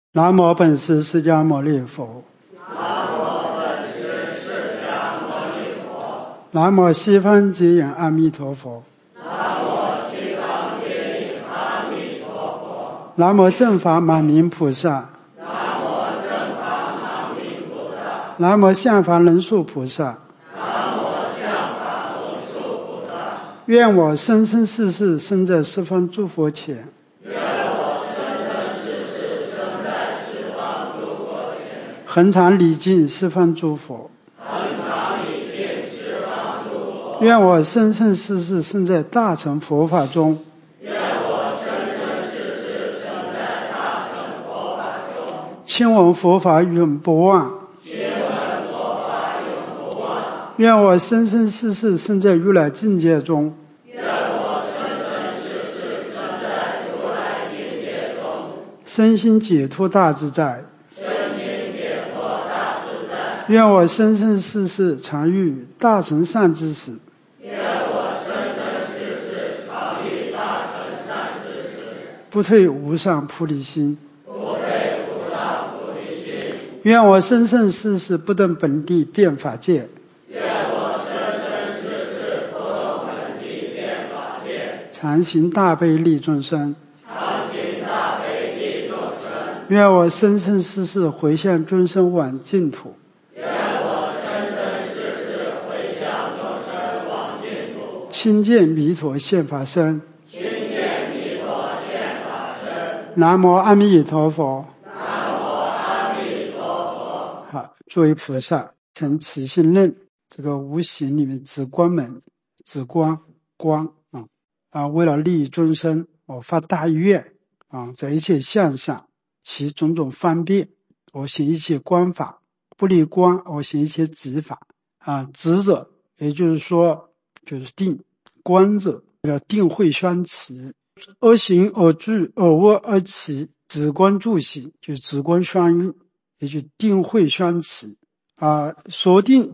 南无本师释迦牟尼佛。 南无本师释迦牟尼佛。 南无西方极隐阿弥陀佛。 南无西方极隐阿弥陀佛。 南无正法满明菩萨。 南无正法满明菩萨。 南无相法能树菩萨。 南无相法能树菩萨。 愿我生生世世生在十方诸佛前。恒常礼敬十方诸佛。愿我生生世世生在大乘佛法中。亲闻佛法永不忘。愿我生生世世生在如来境界中。身心解脱大自在。愿我生生世世常遇大乘善知识。不退无上菩提心。愿我生生世世不登本地变法界。常行大悲利众生。愿我生生世世回向众生往净土。亲见弥陀现法身。南无阿弥陀佛。好，作为菩萨成慈心论这个无形里面止观门，止光为了利益众生，我发大愿在一切相上其种种方便，我行一切观法，不离观我行一切止法止者也就是说就是定，观者要定慧相持，而行而住而卧而起，止观助行就是止观相应，也就定慧相持锁定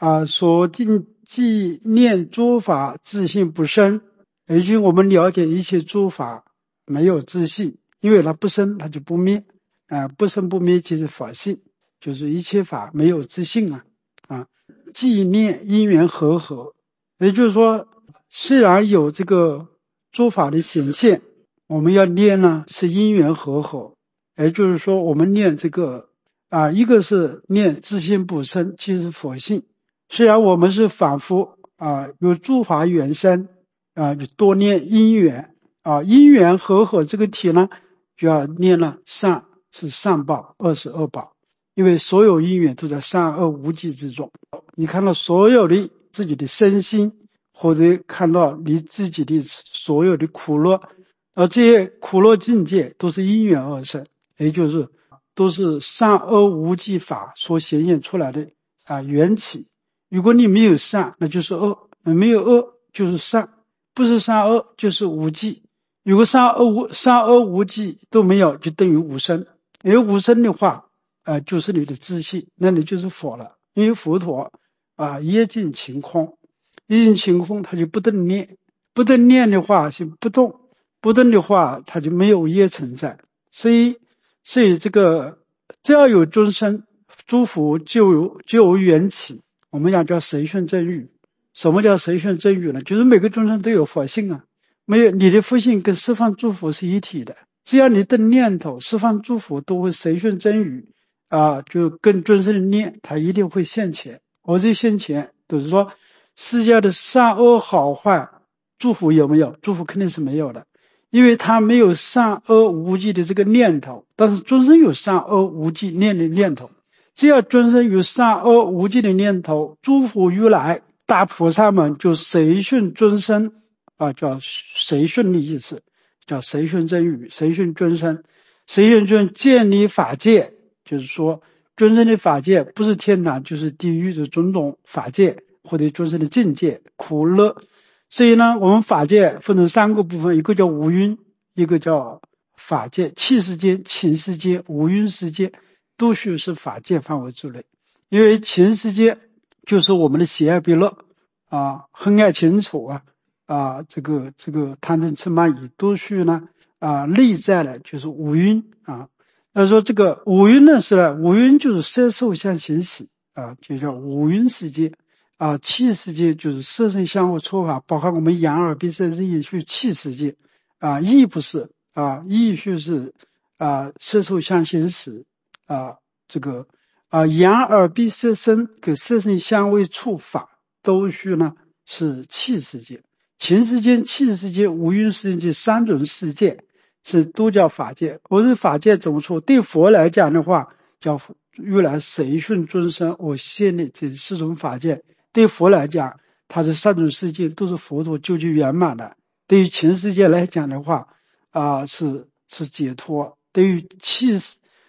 即念诸法自性不生，也就是我们了解一切诸法没有自性，因为它不生它就不灭不生不灭即是法性，就是一切法没有自性即念因缘和合，也就是说虽然有这个诸法的显现，我们要念呢是因缘和合，也就是说我们念这个一个是念自性不生即是佛性，虽然我们是反复有诸法缘生就多念因缘因缘和合这个题呢就要念了善是善报，恶是恶报，因为所有因缘都在善恶无记之中，你看到所有的自己的身心，或者看到你自己的所有的苦乐，而这些苦乐境界都是因缘而生，也就是都是善恶无记法所显现出来的缘起。如果你没有善那就是恶，没有恶就是善，不是善恶就是无记，如果善恶无记都没有就等于无生，有无生的话就是你的自信，那你就是佛了，因为佛陀业尽晴空，业尽晴空他就不得念，不得念的话是不动，不动的话他就没有业存在，所以这个只要有众生诸佛就有缘起，我们讲叫随顺正语。什么叫随顺正语呢？就是每个众生都有佛性没有你的佛性跟十方诸佛是一体的，只要你的念头十方诸佛都会随顺真语就跟众生的念它一定会现前，而这现前都是说世界的善恶好坏诸佛有没有？诸佛肯定是没有的，因为他没有善恶无记的这个念头，但是众生有善恶无记念头，只要众生有善恶无记的念头，诸佛如来大菩萨们就随顺众生叫随顺的意思，叫随顺真语，随顺众生，随顺众建立法界，就是说众生的法界不是天堂就是地狱的种种法界，或者众生的境界苦乐。所以呢我们法界分成三个部分，一个叫无蕴，一个叫法界，气世间情世间无蕴世界都属是法界范围之内，因为情世界就是我们的喜爱别乐恨爱情楚这个贪嗔痴慢疑都属呢内在的就是五蕴他说这个五蕴呢是五蕴就是色受想行识就叫五蕴世界气世界就是色声香味触法，包括我们眼耳鼻舌身意去气世界意不是意就是色受想行识这个眼耳鼻舌身跟色声香味触法都需呢是气世界，情世界、气世界、五蕴世界三种世界是都叫法界。我是法界怎么说？对佛来讲的话，叫如来随顺尊生我现立这四种法界。对佛来讲，它是三种世界都是佛陀究竟圆满的。对于情世界来讲的话是解脱。对于气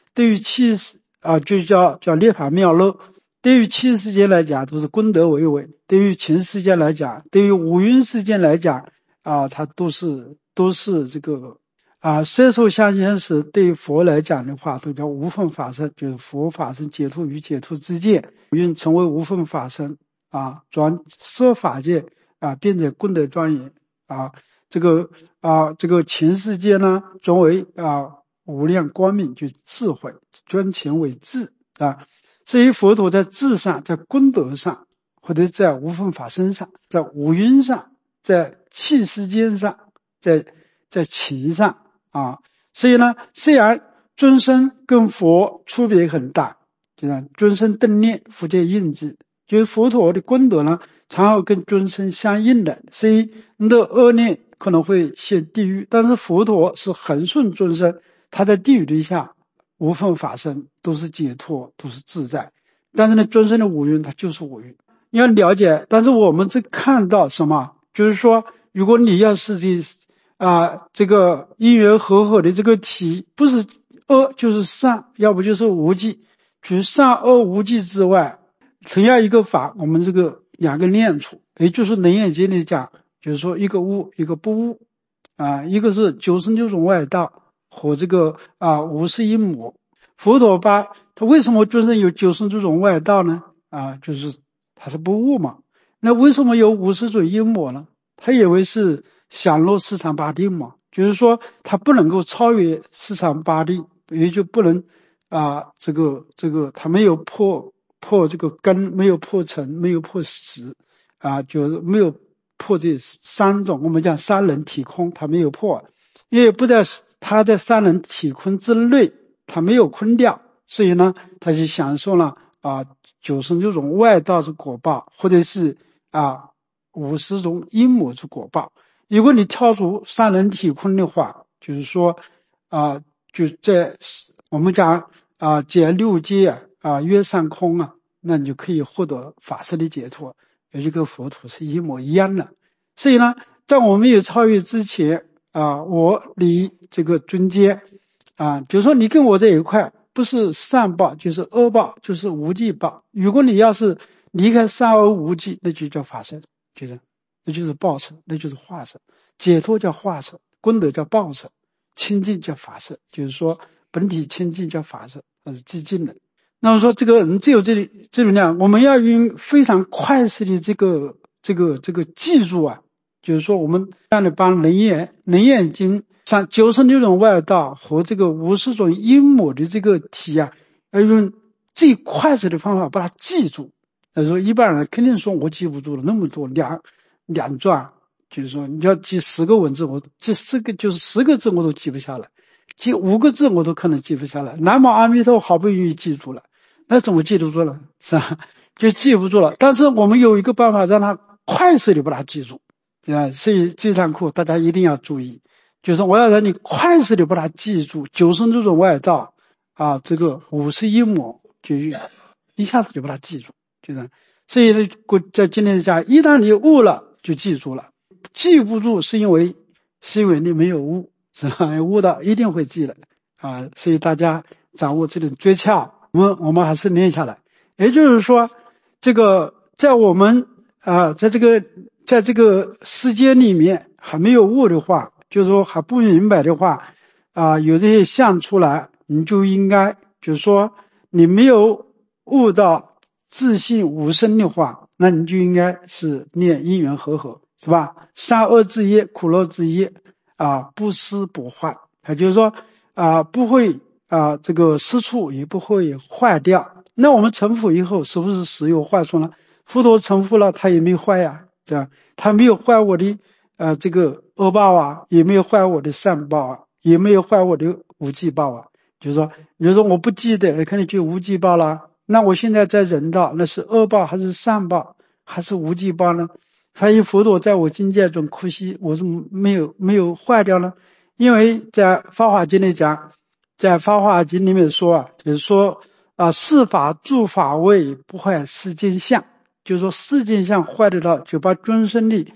就叫涅槃妙乐。对于气世界来讲都是功德为伟，对于情世界来讲，对于五蕴世界来讲它都是这个色受想行识。对于佛来讲的话都叫无分法身，就是佛法身解脱与解脱之间，五蕴成为无分法身转色法界变成功德庄严这个情世界呢转为无量光明，就智慧，专情为智所以佛陀在智上，在功德上，或者在无分法身上，在五蕴上，在气世间上，在情上所以呢，虽然尊生跟佛区别很大，就像尊生顿念佛界印记，就是佛陀的功德呢常好跟尊生相应的，所以你的恶念可能会陷地狱，但是佛陀是恒顺尊生，他在地狱底下无分法身，都是解脱，都是自在。但是呢，尊生的五蕴它就是五蕴，你要了解。但是我们这看到什么？就是说，如果你要是这个因缘和合的这个体，不是恶就是善，要不就是无记。除善恶无记之外，同样一个法，我们这个两个念处，也就是楞严经里讲，就是说一个悟一个不悟一个是96种外道和这个50因魔。佛陀他为什么尊生有96种外道呢就是他是不悟嘛。那为什么有50种因魔呢？他以为是享乐四禅八定嘛，就是说他不能够超越四禅八定，也就不能这个他没有破这个根，没有破尘，没有破实就是没有破这三种，我们讲三人体空，他没有破，因为他在三人体空之内，他没有空掉，所以呢他就享受了96种外道之果报，或者是50种阴魔之果报。如果你跳出三人体空的话，就是说就在我们讲解六界约上空那你就可以获得法身的解脱，也就跟佛陀是一模一样的。所以呢，在我没有超越之前我离这个尊阶就是说你跟我在一块，不是善报就是恶报，就是无记报。如果你要是离开善恶无记，那就叫法身，那就是报身，那就是化身。解脱叫化身，功德叫报身，清净叫法身，就是说本体清净叫法身，它是寂静的。那么说这个人只有这种量，我们要用非常快速的这个记住就是说我们让你把楞严经上96种外道和这个50种阴魔的这个题要用最快速的方法把它记住。说一般人肯定说我记不住了，那么多两转，就是说你要记10个文字，我记10个字我都记不下来，记5个字我都可能记不下来。南无阿弥陀好不容易记住了，那怎么记住了是吧？就记不住了。但是我们有一个办法让他快速的把它记住所以这堂课大家一定要注意，就是我要让你快速的把它记住96种外道这个50阴魔，就一下子就把它记住，所以在今天讲，一旦你悟了就记住了，记不住是因为你没有悟，是吧？悟到一定会记的所以大家掌握这种诀窍，我们还是念下来。也就是说，这个在我们在这个世界里面还没有悟的话，就是说还不明白的话有这些相出来，你就应该就是说你没有悟到自性无生的话，那你就应该是念因缘和合，是吧？善恶之业苦乐之业不思不坏，也就是说不会这个失处，也不会坏掉。那我们成佛以后是不是时有坏处呢？佛陀成佛了，他也没坏呀，这样他没有坏我的这个恶报啊，也没有坏我的善报啊，也没有坏我的无记报啊。就是说，比如说我不记得，可能就无记报了。那我现在在人道，那是恶报还是善报还是无记报呢？发现佛陀在我境界中哭泣，我怎么没有坏掉呢？因为在法华经里讲，在法华经里面说啊，就是说世法住法位不坏世间相，就是说世间相坏得了，就把众生的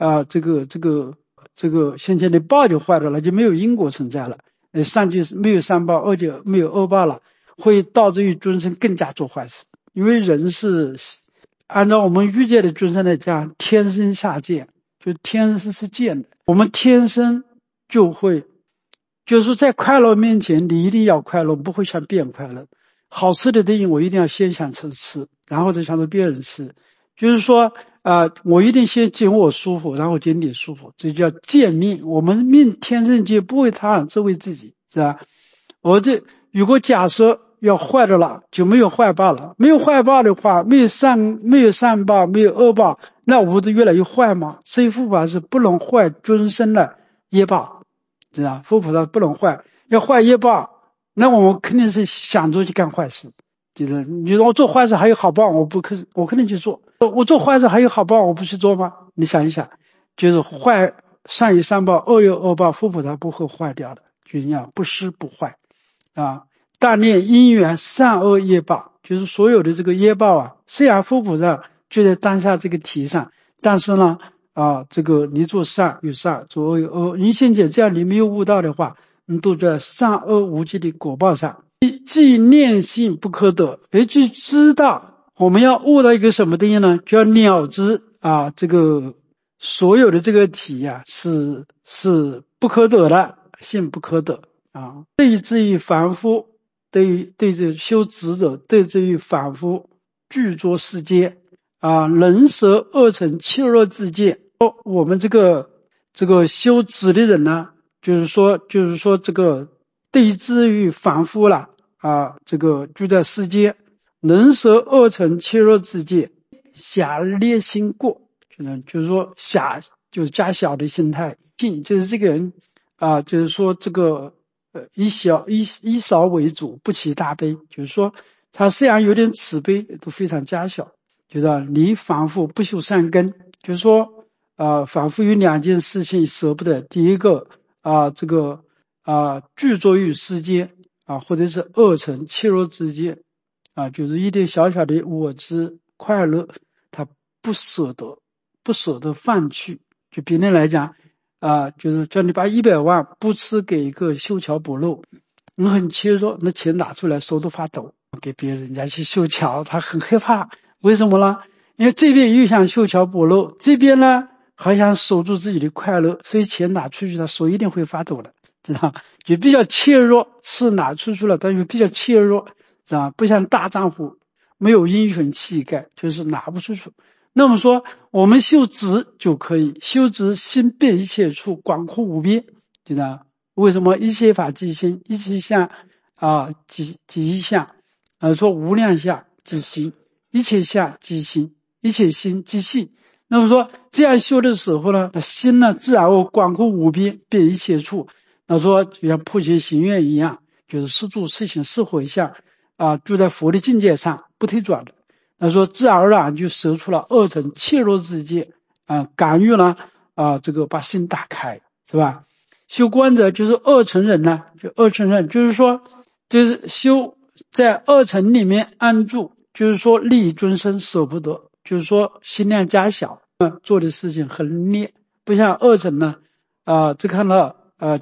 这个先前的报就坏掉了，就没有因果存在了。上句没有善报，二就没有恶报了，会导致于众生更加做坏事。因为人是按照我们欲界的众生来讲，天生下贱，就天生是贱的，我们天生就会，就是说在快乐面前你一定要快乐，不会想别人快乐。好吃的东西我一定要先想着吃，然后再想着别人吃，就是说我一定先见我舒服，然后见你舒服，这叫见命。我们命天生就不为他人，只为自己，是吧？如果假设要坏的了，就没有坏报了。没有坏报的话，没有善报，没有恶报，那我不是越来越坏吗？所以佛法是不能坏众生的业报，知道？佛菩萨不能坏，要坏业报，那我们肯定是想着去干坏事。就是你说我做坏事还有好报，我肯定去做。我做坏事还有好报，我不去做吗？你想一想，就是坏善有善报，恶有恶报，佛菩萨不会坏掉的，就是要不失不坏啊。但念因缘善恶业报，就是所有的这个业报啊，虽然佛菩萨就在当下这个题上，但是呢这个你做善有善，做恶有恶，你现在这样你没有悟道的话，你都在善恶无记的果报上。即念性不可得，就知道我们要悟到一个什么东西呢？就要了知这个所有的这个体是不可得的，性不可得啊。对至于凡夫，对这修执者，对至于凡夫具作世间人舍恶尘切弱自见。我们这个修执的人呢，就是说这个对至于凡夫了这个住在世间，人舍恶尘切弱自见，狭劣心过，就是说就是加小的心态，就是这个人就是说这个以少为主，不起大悲，就是说他虽然有点慈悲，都非常加小，就是你凡夫不修善根，就是说凡夫有两件事情舍不得，第一个这个具作于世间或者是恶尘切入之间就是一点小小的我之快乐，他不舍得放弃。就别人来讲就是叫你把100万不吃给一个修桥补路，你很切弱，那钱拿出来手都发抖，给别人家去修桥，他很害怕。为什么呢？因为这边又想修桥补路，这边呢还想守住自己的快乐，所以钱拿出去他手一定会发抖的，知道？就比较怯弱，是拿出去了，但是比较怯弱，知道？不像大丈夫没有英雄气概，就是拿不出去。那么说我们修直就可以，修直心遍一切处，广阔无边，知道？为什么一切法即心，一切相即一相说无量相即心，一切相即心，一切心即性。那么说这样修的时候呢，心呢自然会广阔无边，遍一切处。那说就像破邪行愿一样，就是是住是行是回向住在佛的境界上不退转的。那说自然而然就舍出了恶尘切入自界感于呢这个把心打开，是吧？修观者就是恶尘人呢，就恶尘人就是说就是修在恶尘里面安住，就是说利益众生舍不得，就是说心量加小做的事情很劣，不像恶尘呢只看到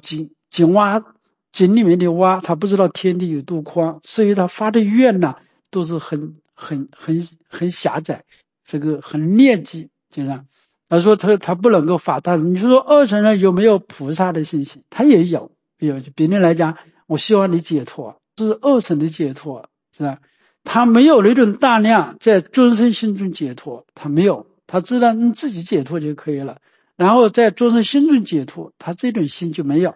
井里面的蛙，他不知道天地有多宽，所以他发的愿呢都是很狭窄，这个很劣迹，就这样。他说他不能够发大，你说恶尘人有没有菩萨的信心？他也有。别人来讲，我希望你解脱，这是恶尘的解脱，是吧？他没有那种大量在众生心中解脱，他没有，他知道你自己解脱就可以了。然后在众生心中解脱，他这种心就没有。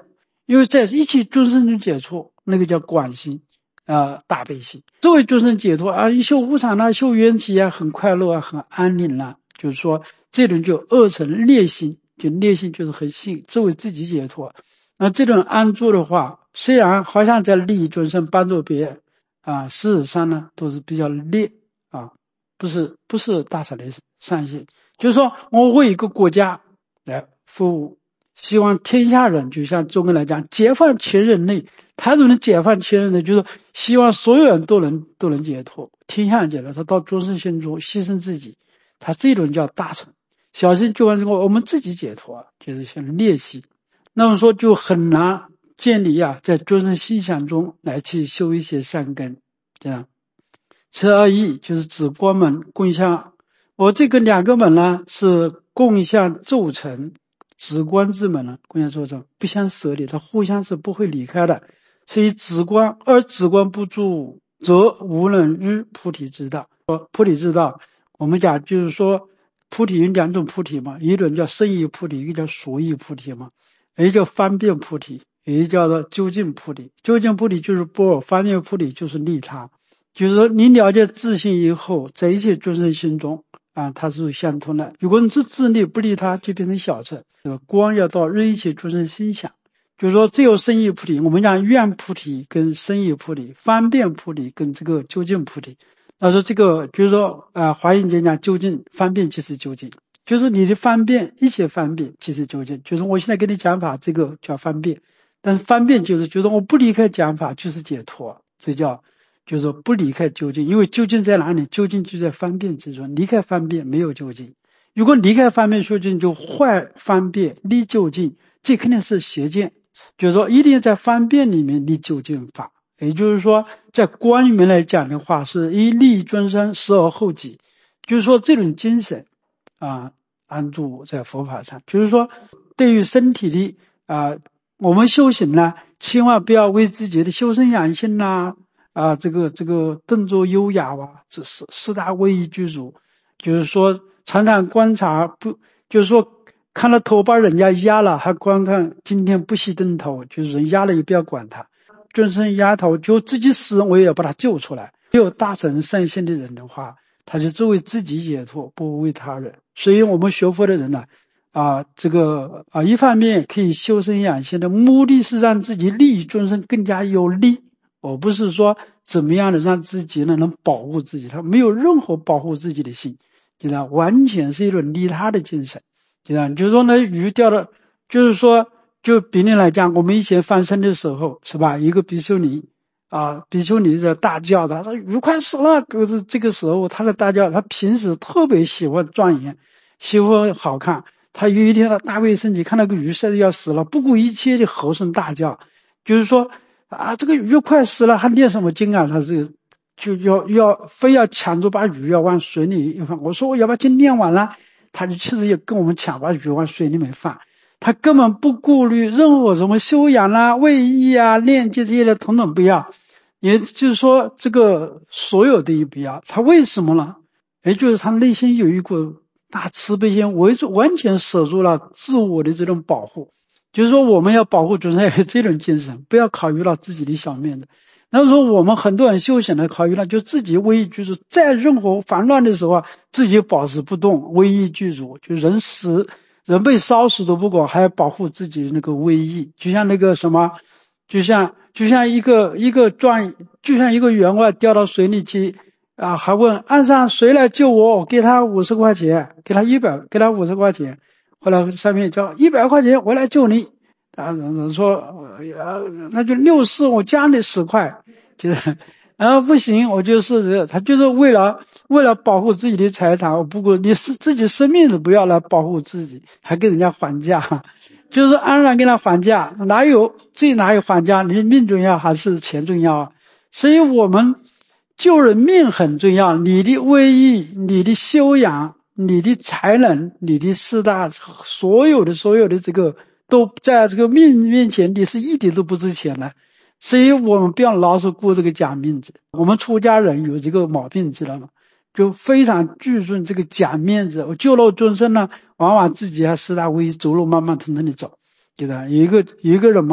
因为在一切众生中解脱，那个叫广心大悲心。作为众生解脱啊，一修无常啊，修缘起啊，很快乐啊，很安宁啊，就是说这种就恶成劣心，就劣心就是很信，作为自己解脱。那这种安住的话，虽然好像在利益众生帮助别人啊，事实上呢都是比较劣啊，不是大乘的善心。就是说我为一个国家来服务，希望天下人，就像中国来讲解放全人类，他怎么能解放全人类？就是希望所有人都能解脱，天下人解脱，他到众生心中牺牲自己，他这种叫大乘。小心就我们自己解脱，就是像劣心。那么说就很难建立在众生心想中来去修一些善根，这样。此而已，就是指光门共向。我这个2个门呢是共向骤成，止观之门呢共向骤成，不相舍离，它互相是不会离开的。所以止观，而止观不住，则无能于菩提之道。菩提之道，我们讲就是说菩提有2种菩提嘛，一种叫圣义菩提，一个叫俗义菩提嘛。一个叫方便菩提，一个叫做究竟菩提。究竟菩提就是般若，方便菩提就是利他。就是说你了解自性以后，在一切众生心中它是相通的。如果你自利不利他，就变成小乘。光要到日一切众生心想，就是说只有圣义菩提，我们讲愿菩提跟圣义菩提，方便菩提跟这个究竟菩提。那说这个就是说华严经讲究竟方便即是究竟，就是你的方便，一切方便即是究竟。就是我现在跟你讲法，这个叫方便，但是方便就是我不离开讲法就是解脱，这叫就是说不离开究竟。因为究竟在哪里？究竟就在方便之中，离开方便没有究竟。如果离开方便究竟，就坏方便立究竟，这肯定是邪见。就是说一定在方便里面立究竟法，也就是说在观里面来讲的话，是以利益众生，实而后己。就是说这种精神安住在佛法上。就是说对于身体的我们修行呢，千万不要为自己的修身养性这个动作优雅这四大威仪具足。就是说常常观察，不就是说看到头把人家压了，还观看今天不惜蹬头，就是人压了也不要管他，众生压头就自己死我也要把他救出来。没有大乘善心的人的话，他就只为自己解脱，不为他人。所以我们学佛的人呢一方面可以修身养性的目的是让自己利益众生更加有利，而不是说怎么样的让自己能保护自己，他没有任何保护自己的心，完全是一种利他的精神。就是说呢，鱼钓的，就是说就比例来讲，我们以前放生的时候是吧，一个比丘尼比丘尼在大叫，他说鱼快死了。可是这个时候他的大叫，他平时特别喜欢庄严，喜欢好看。他有一天他大卫生气，看那个鱼实在要死了，不顾一切的吼声大叫，就是说这个鱼快死了，还念什么经啊？他这个就非要抢着把鱼要往水里放。我说我要把经念完了，他就其实也跟我们抢把鱼往水里面放。他根本不顾虑任何什么修养位义念经这些的，统统不要。也就是说这个所有的也不要。他为什么呢？也就是他内心有一股大慈悲心，完全舍住了自我的这种保护。就是说我们要保护众生，要有这种精神，不要考虑到自己的小面子。那么说我们很多人修行的考虑了，就自己威仪具足，在任何烦乱的时候自己保持不动，威仪具足。就人被烧死都不管，还要保护自己的那个威仪。就像那个什么，就像一个就像一个员外掉到水里去还问岸上谁来救我，给他50块钱，给他50块钱。后来上面叫100块钱我来救你。人说那就64我加你10块，就是然后不行，我就是他就是为了保护自己的财产，不过你自己生命都不要来保护自己，还跟人家还价，就是安然跟他还价，哪有还价？你的命重要还是钱重要所以我们救人命很重要，你的威仪，你的修养，你的才能，你的四大，所有的这个都在这个命面前，你是一点都不值钱的。所以我们不要老是顾这个假面子。我们出家人有这个毛病，知道吗？就非常注重这个假面子。我救了众生呢，往往自己还四大威仪，走路慢慢腾腾的走。对的，有一个人嘛，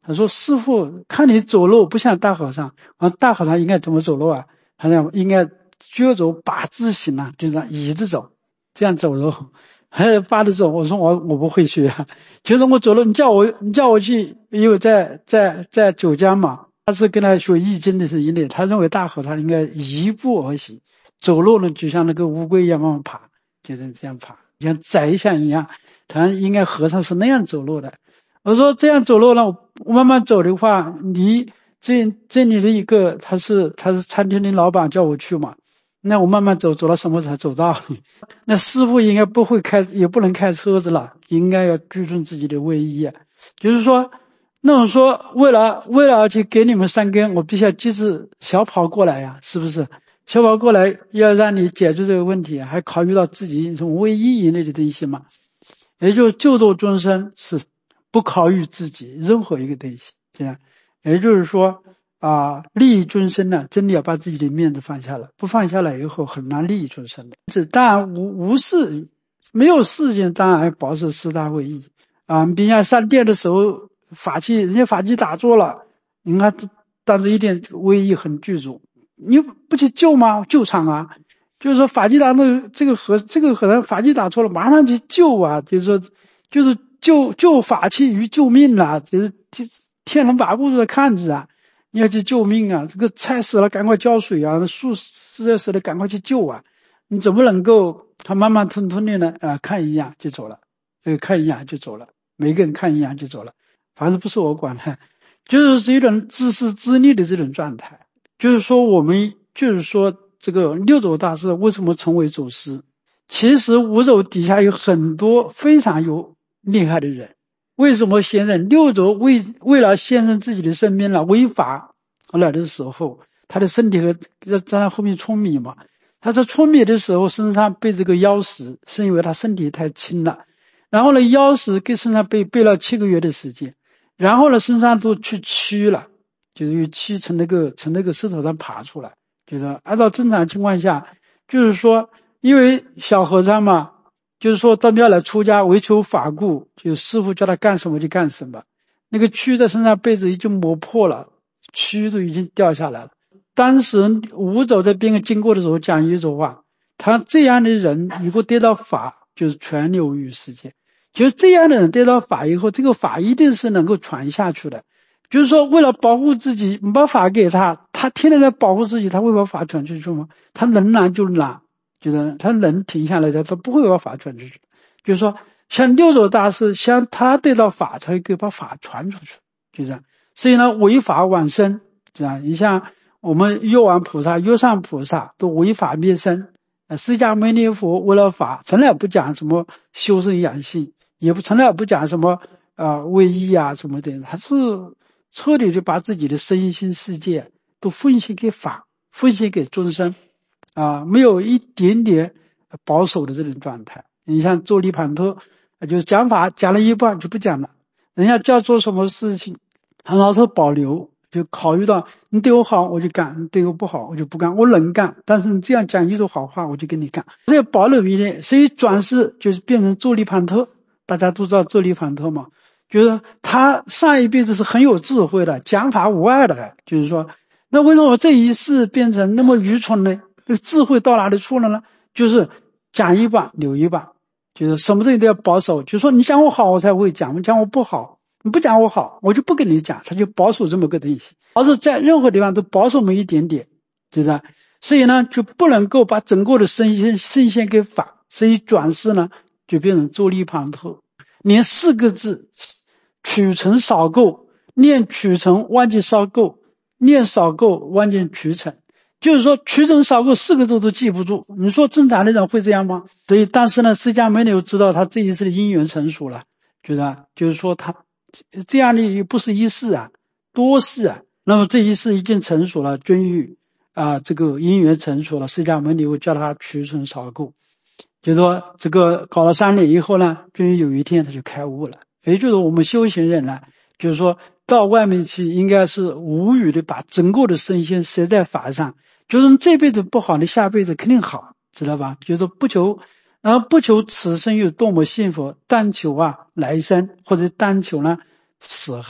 他说师父看你走路不像大和尚，大和尚应该怎么走路啊？他讲应该脚走八字形啊，就这样倚着走，这样走路，还有八着走。我说我不会学啊，觉得我走路你叫我去，因为在九江嘛，他是跟他学易经的是一类，他认为大和尚应该移步而行，走路呢就像那个乌龟一样慢慢爬，就是这样爬，像宰相一样，他应该和尚是那样走路的。我说这样走路呢，我慢慢走的话，你这里的一个他是餐厅的老板叫我去嘛，那我慢慢走到什么才走到？那师傅应该不会开，也不能开车子了，应该要注重自己的卫衣啊。就是说，那我说为了去给你们三根，我必须要机智小跑过来呀，是不是？小跑过来要让你解决这个问题，还考虑到自己从卫衣以内的东西嘛，也就是救度众生是不考虑自己任何一个东西，这样，也就是说利益众生呢，真的要把自己的面子放下来，不放下来以后很难利益众生的。这当然无事，没有事情当然保持四大卫衣啊。比如像上殿的时候，人家法器打坐了，你看当着一点卫衣很具足，你不去救吗？救场啊！就是说法器打的这个和尚法器打错了，马上去救啊！就是说就是救法器于救命啊，就是天龙八部的看着啊，你要去救命啊！这个菜死了赶快浇水啊，树死了赶快去救啊！你怎么能够他慢慢吞的呢？看一眼就走了，看一眼就走了，每个人看一眼就走了，反正不是我管的，就是一种自私自利的这种状态。就是说这个六祖大师为什么成为祖师？其实五祖底下有很多非常有厉害的人。为什么先生六祖为了献身自己的生命了违法来的时候，他的身体和在他后面舂米嘛，他在舂米的时候身上背这个腰石，是因为他身体太轻了，然后呢腰石给身上背了7个月的时间，然后呢身上都去蛆了，就是有蛆从那个石头上爬出来。就是按照正常情况下，就是说因为小和尚嘛，就是说到庙来出家为求法故，就师父叫他干什么就干什么，那个蛆在身上被子已经磨破了，蛆都已经掉下来了。当时五祖在边上经过的时候讲一句话，他这样的人如果得到法就是传流于世界，就是这样的人得到法以后，这个法一定是能够传下去的。就是说为了保护自己，你把法给他，他天天在保护自己，他会把法传出去吗？他能拿就拿，就是他能停下来的，他不会把法传出去。就是说像六祖大师，像他得到法才可以把法传出去，就这样。所以呢违法往生，这样你像我们药王菩萨、药上菩萨都违法灭生，释迦牟尼佛为了法从来不讲什么修身养性，也从来不讲什么卫衣啊什么的，他是彻底的把自己的身心世界都奉献给法，奉献给众生没有一点点保守的这种状态。你像周利盘特就是讲法讲了一半就不讲了，人家叫做什么事情他老是保留，就考虑到你对我好我就干，你对我不好我就不干，我能干但是你这样讲一句好话我就跟你干，这保留一点。所以转世就是变成周利盘特，大家都知道周利盘特嘛，就是他上一辈子是很有智慧的，讲法无碍的，就是说那为什么这一世变成那么愚蠢呢？这智慧到哪里去了呢？就是讲一半留一半，就是什么东西都要保守，就是说你讲我好我才会讲，你讲我不好，你不讲我好我就不跟你讲，他就保守这么个东西，而是在任何地方都保守那么一点点，就是所以呢就不能够把整个的身心献给法，所以转世呢就变成周利盘特，连4个字取成少垢，念取成忘记少垢，念少垢忘记取成，就是说取成少垢4个字都记不住，你说正常的人会这样吗？所以但是呢释迦牟尼知道他这一世的因缘成熟了，就是说他这样的也不是一世多世那么这一世已经成熟了，终于这个因缘成熟了，释迦牟尼叫他取成少垢，就是说这个搞了3年以后呢，终于有一天他就开悟了。也就是我们修行人呢，就是说到外面去应该是无语的把整个的身心设在法上，就是你这辈子不好你下辈子肯定好，知道吧？就是不求此生有多么幸福，但求来生或者但求呢死后，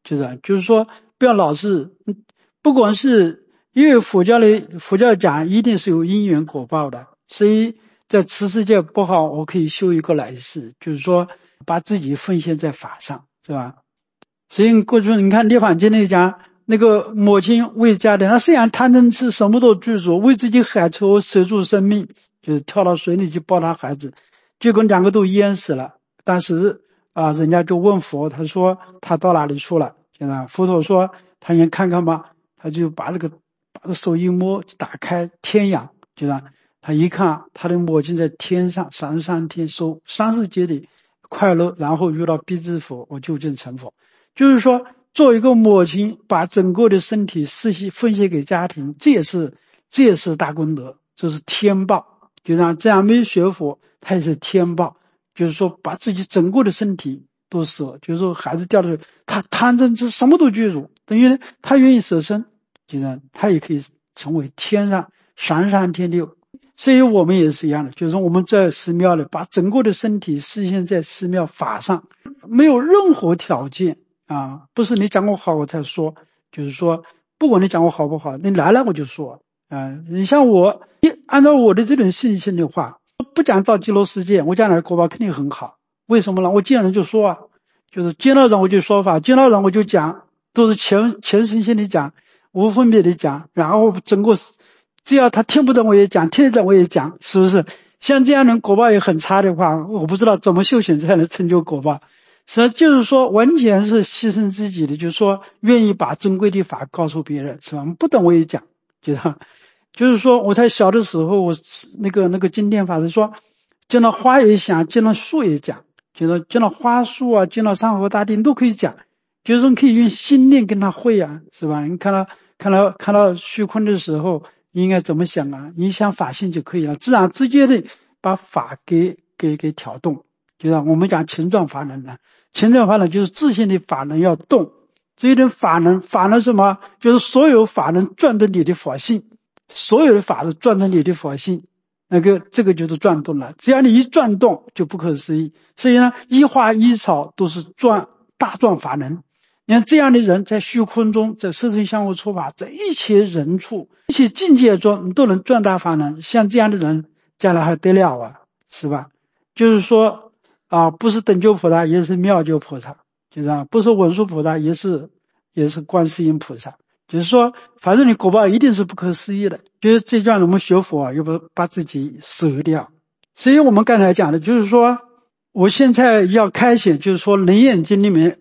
就是说不要老是，不管是因为佛教讲一定是有因缘果报的，所以在此世界不好，我可以修一个来世，就是说把自己奉献在法上，是吧？所以过去你看《涅槃经》里讲，那个母亲为家人，她虽然贪嗔痴什么都具足，为自己海仇舍住生命，就是跳到水里去抱他孩子，结果2个都淹死了。当时人家就问佛，他说他到哪里去了？佛陀说他先看看吧，他就把这手一摸，打开天眼，他一看他的母亲在天上33天受3世界的快乐，然后遇到必支佛，我究竟成佛。就是说做一个母亲，把整个的身体奉献给家庭，这也是大功德，这是天报。就像这样没学佛，他也是天报，就是说把自己整个的身体都舍，就是说孩子掉到水，他贪嗔痴什么都具足，等于他愿意舍身，就是他也可以成为天上33天的。所以我们也是一样的，就是说我们在寺庙里把整个的身体实现在寺庙法上，没有任何条件不是你讲我好我才说，就是说不管你讲我好不好，你来了我就说你像我按照我的这种信心的话，不讲到极乐世界，我将来果报肯定很好。为什么呢？我见人就说就是见到人我就说法，见到人我就讲，都是全身心的讲，无分别的讲，然后整个只要他听不懂我也讲，听得懂我也讲，是不是？像这样的果报也很差的话，我不知道怎么修行才能成就果报。所以就是说完全是牺牲自己的，就是说愿意把珍贵的法告诉别人，是吧？不懂我也讲，就是说我在小的时候，我那个经典法师说，见到花也讲，见到树也讲，见到花树见到山河大地都可以讲，就是说可以用心念跟他会是吧？你看到虚空的时候应该怎么想你想法性就可以了，自然直接的把法给挑动。就是我们讲勤转法轮勤转法轮就是自性的法轮要动，这一种法轮什么？就是所有法轮转着你的法性，所有的法轮转着你的法性，这个就是转动了。只要你一转动就不可思议。所以呢，一花一草都是大转法轮。你看这样的人在虚空中，在色身相互触法，在一切人处一切境界中你都能转大法轮，像这样的人将来还得了是吧？就是说不是等觉菩萨也是妙觉菩萨，就是不是文殊菩萨也是观世音菩萨，就是说反正你果报一定是不可思议的。就是这段我们学佛要不把自己舍掉。所以我们刚才讲的就是说，我现在要开显，就是说楞严经里面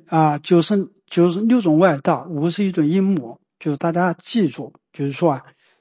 96种外道，51种阴魔，就是大家记住，就是说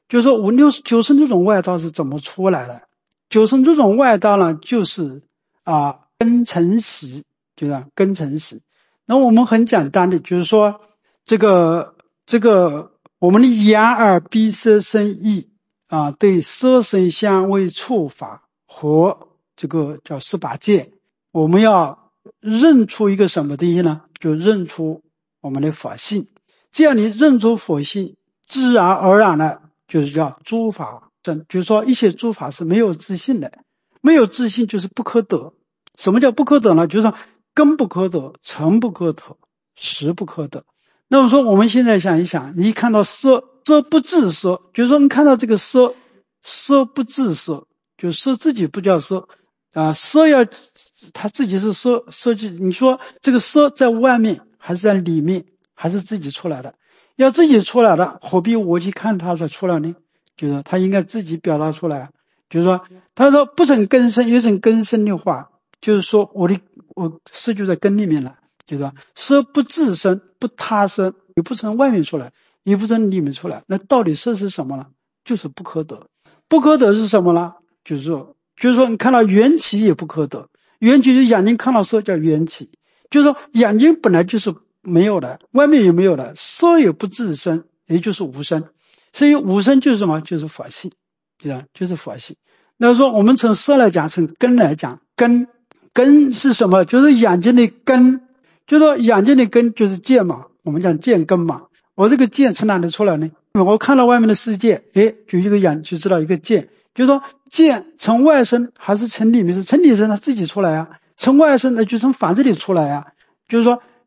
96种外道是怎么出来的。96种外道呢，就是根尘习，就是根尘习。那我们很简单的就是说这个我们的眼耳鼻舌身意对色声香味触法和这个叫18界，我们要认出一个什么东西呢？就认出我们的法性。这样你认出法性，自然而然的就是叫诸法真，就是说一些诸法是没有自性的，没有自性就是不可得。什么叫不可得呢？就是说根不可得，尘不可得，实不可得。那么说我们现在想一想，你看到色不自色，就是说你看到这个色不自色，就色自己不叫色色要它自己是色计。你说这个色在外面还是在里面，还是自己出来的？要自己出来的，何必我去看它才出来呢？就是它应该自己表达出来。就是说他说不成根生，有成根生的话，就是说我色就在根里面了，就是说色不自生，不他生，也不从外面出来，也不从里面出来。那到底色是什么呢？就是不可得。不可得是什么呢？就是说你看到缘起也不可得。缘起就是眼睛看到色叫缘起，就是说眼睛本来就是没有的，外面也没有的，色也不自生，也就是无生。所以无生就是什么？就是法性，就是法性。那说我们从色来讲，从根来讲，根是什么？就是眼睛的根，就是说眼睛的根就是见嘛，我们讲见根嘛。我这个见从哪里出来呢？我看到外面的世界，就一个眼就知道一个见，就是说见从外生还是从里面生？从里生它自己出来从外生那就从房子里出来就是说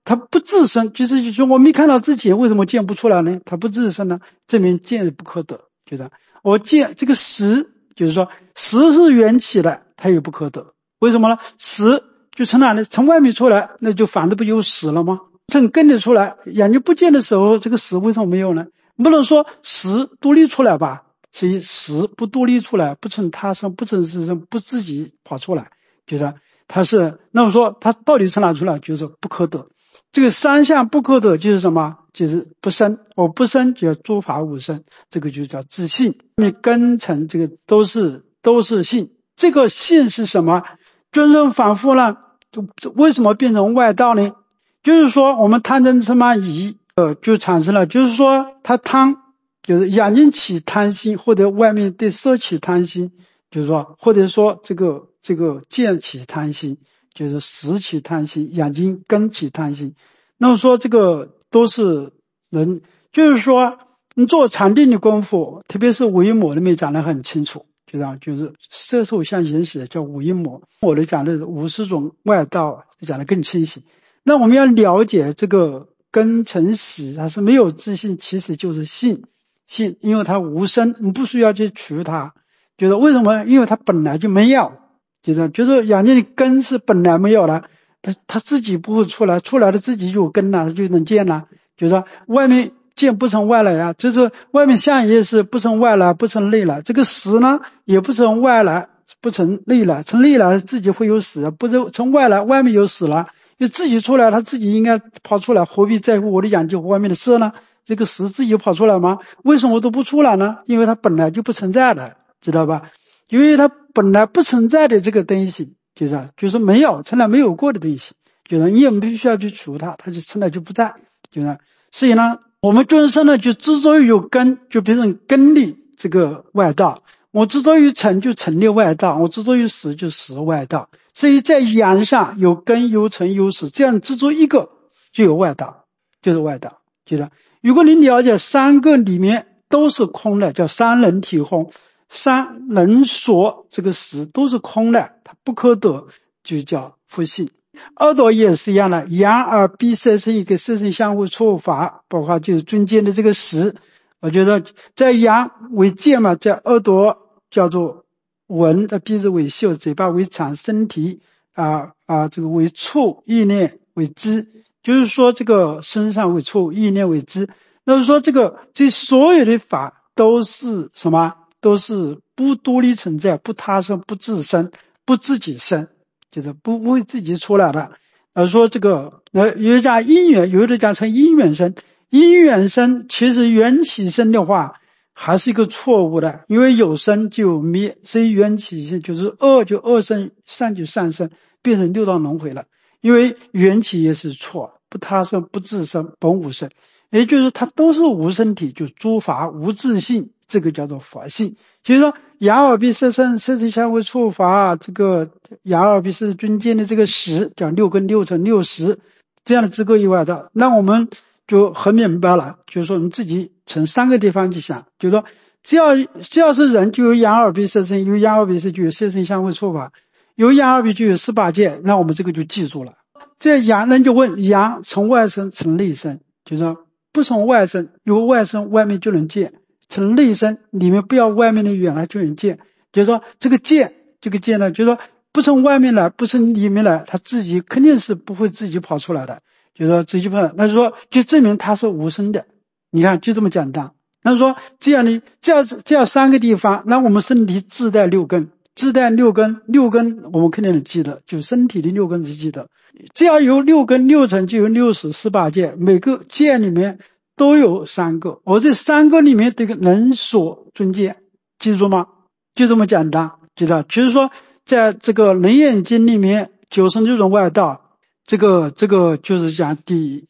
它不自身，就是说我没看到之前为什么见不出来呢？它不自身呢，证明见不可得，就是我见这个实，就是说实是缘起的，它也不可得。为什么呢？实就从哪里？从外面出来，那就反的不就实了吗？从根里出来，眼睛不见的时候，这个实为什么没有呢？不能说实独立出来吧，所以实不独立出来，不成他生，不成自身，不自己跑出来，就是它是，那么说它到底从哪出来？就是不可得。这个三项不可得就是什么？就是不生，我不生就叫诸法无生，这个就叫自性。因为根尘这个都是性，这个性是什么？尊生反复呢？为什么变成外道呢？就是说我们贪嗔痴慢疑就产生了，就是说他贪，就是眼睛起贪心，或者外面对色起贪心，就是说或者说这个见起贪心，就是识起贪心，眼睛根起贪心。那么说这个都是人，就是说你做禅定的功夫，特别是五阴魔里面讲得很清楚，就是色受相行识叫五阴魔，我的讲的50种外道讲得更清晰。那我们要了解这个根尘识，它是没有自性，其实就是性，因为它无生，你不需要去除它。就是为什么？因为它本来就没有，就是眼睛的根是本来没有了，它自己不会出来的自己就有根了，它就能见了。就是说外面见不成外来啊，就是外面相也是不成外来，不成内来。这个识呢也不成外来，不成内来，成内来自己会有识，不是从外来，外面有识了。就自己出来，他自己应该跑出来，何必在乎我的眼睛和外面的色呢？这个识自己跑出来吗？为什么都不出来呢？因为它本来就不存在的，知道吧？因为它本来不存在的这个东西，就是没有，从来没有过的东西，就是你也不需要去除它，它就从来就不在，所以呢，我们众生呢就执着于有根，就变成根力这个外道。我执着于尘就尘的外道，我执着于识就识外道。所以在阳上有根有尘有识，这样执着一个就有外道，就是外道。如果你了解三个里面都是空的，叫三人体空，三人所这个识都是空的，它不可得，就叫佛性。耳朵也是一样的，眼耳鼻舌身一个色身相互触法，包括就是中间的这个识。我觉得在眼为见嘛，在耳朵叫做闻，在鼻子为嗅，嘴巴为尝，身体这个为触，意念为知，就是说这个身上为触，意念为知。那就是说这所有的法都是什么？都是不独立存在，不他生，不自生，不自己生，就是不会自己出来的。说这个有的讲因缘，有的讲成因缘生。因缘生其实缘起生的话还是一个错误的，因为有生就有灭，所以缘起生就是恶就恶生，善就善生，变成六道轮回了。因为缘起也是错，不他生，不自生，本无生，也就是它都是无生体，就诸法无自性，这个叫做法性。所以说眼耳鼻舌身，色身相互触法，这个眼耳鼻舌中间的这个识叫六根六尘六识，这样的资格以外的，那我们就很明白了，就是说你自己从三个地方去想，就是说只要是人就有眼耳鼻舌身，有眼耳鼻舌就有色身相互触法，有眼耳鼻就有18界，那我们这个就记住了。这眼人就问，眼从外生从内生，就是说不从外生，有外生外面就能见，从内生里面不要外面的远来就能见，就是说这个见呢，就是说不从外面来，不从里面来，他自己肯定是不会自己跑出来的，就是说自己跑，那就说就证明他是无生的。你看就这么简单。那说这样三个地方，那我们身体自带六根，六根我们肯定能记得，就身体的六根是记得。只要有六根六尘就有六识18界，每个界里面都有3个，而这3个里面这个人所中界，记住吗？就这么简单，知道？就是说在这个楞严经里面96种外道，这个就是讲第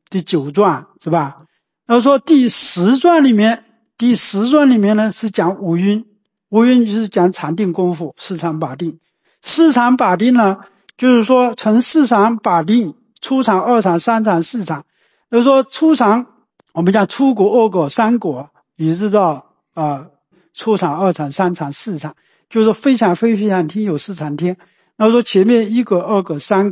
9传是吧？然后说第10传里面呢是讲五蕴就是讲禅定功夫，四禅八定。四禅八定呢，就是说从四禅八定，初禅、二禅、三禅、四禅。就是说初禅我们讲初果、二果、三果，一直到初禅、二禅、三禅、四禅，就是说非想非非想天有四禅天。然后说前面1个、2个、3个，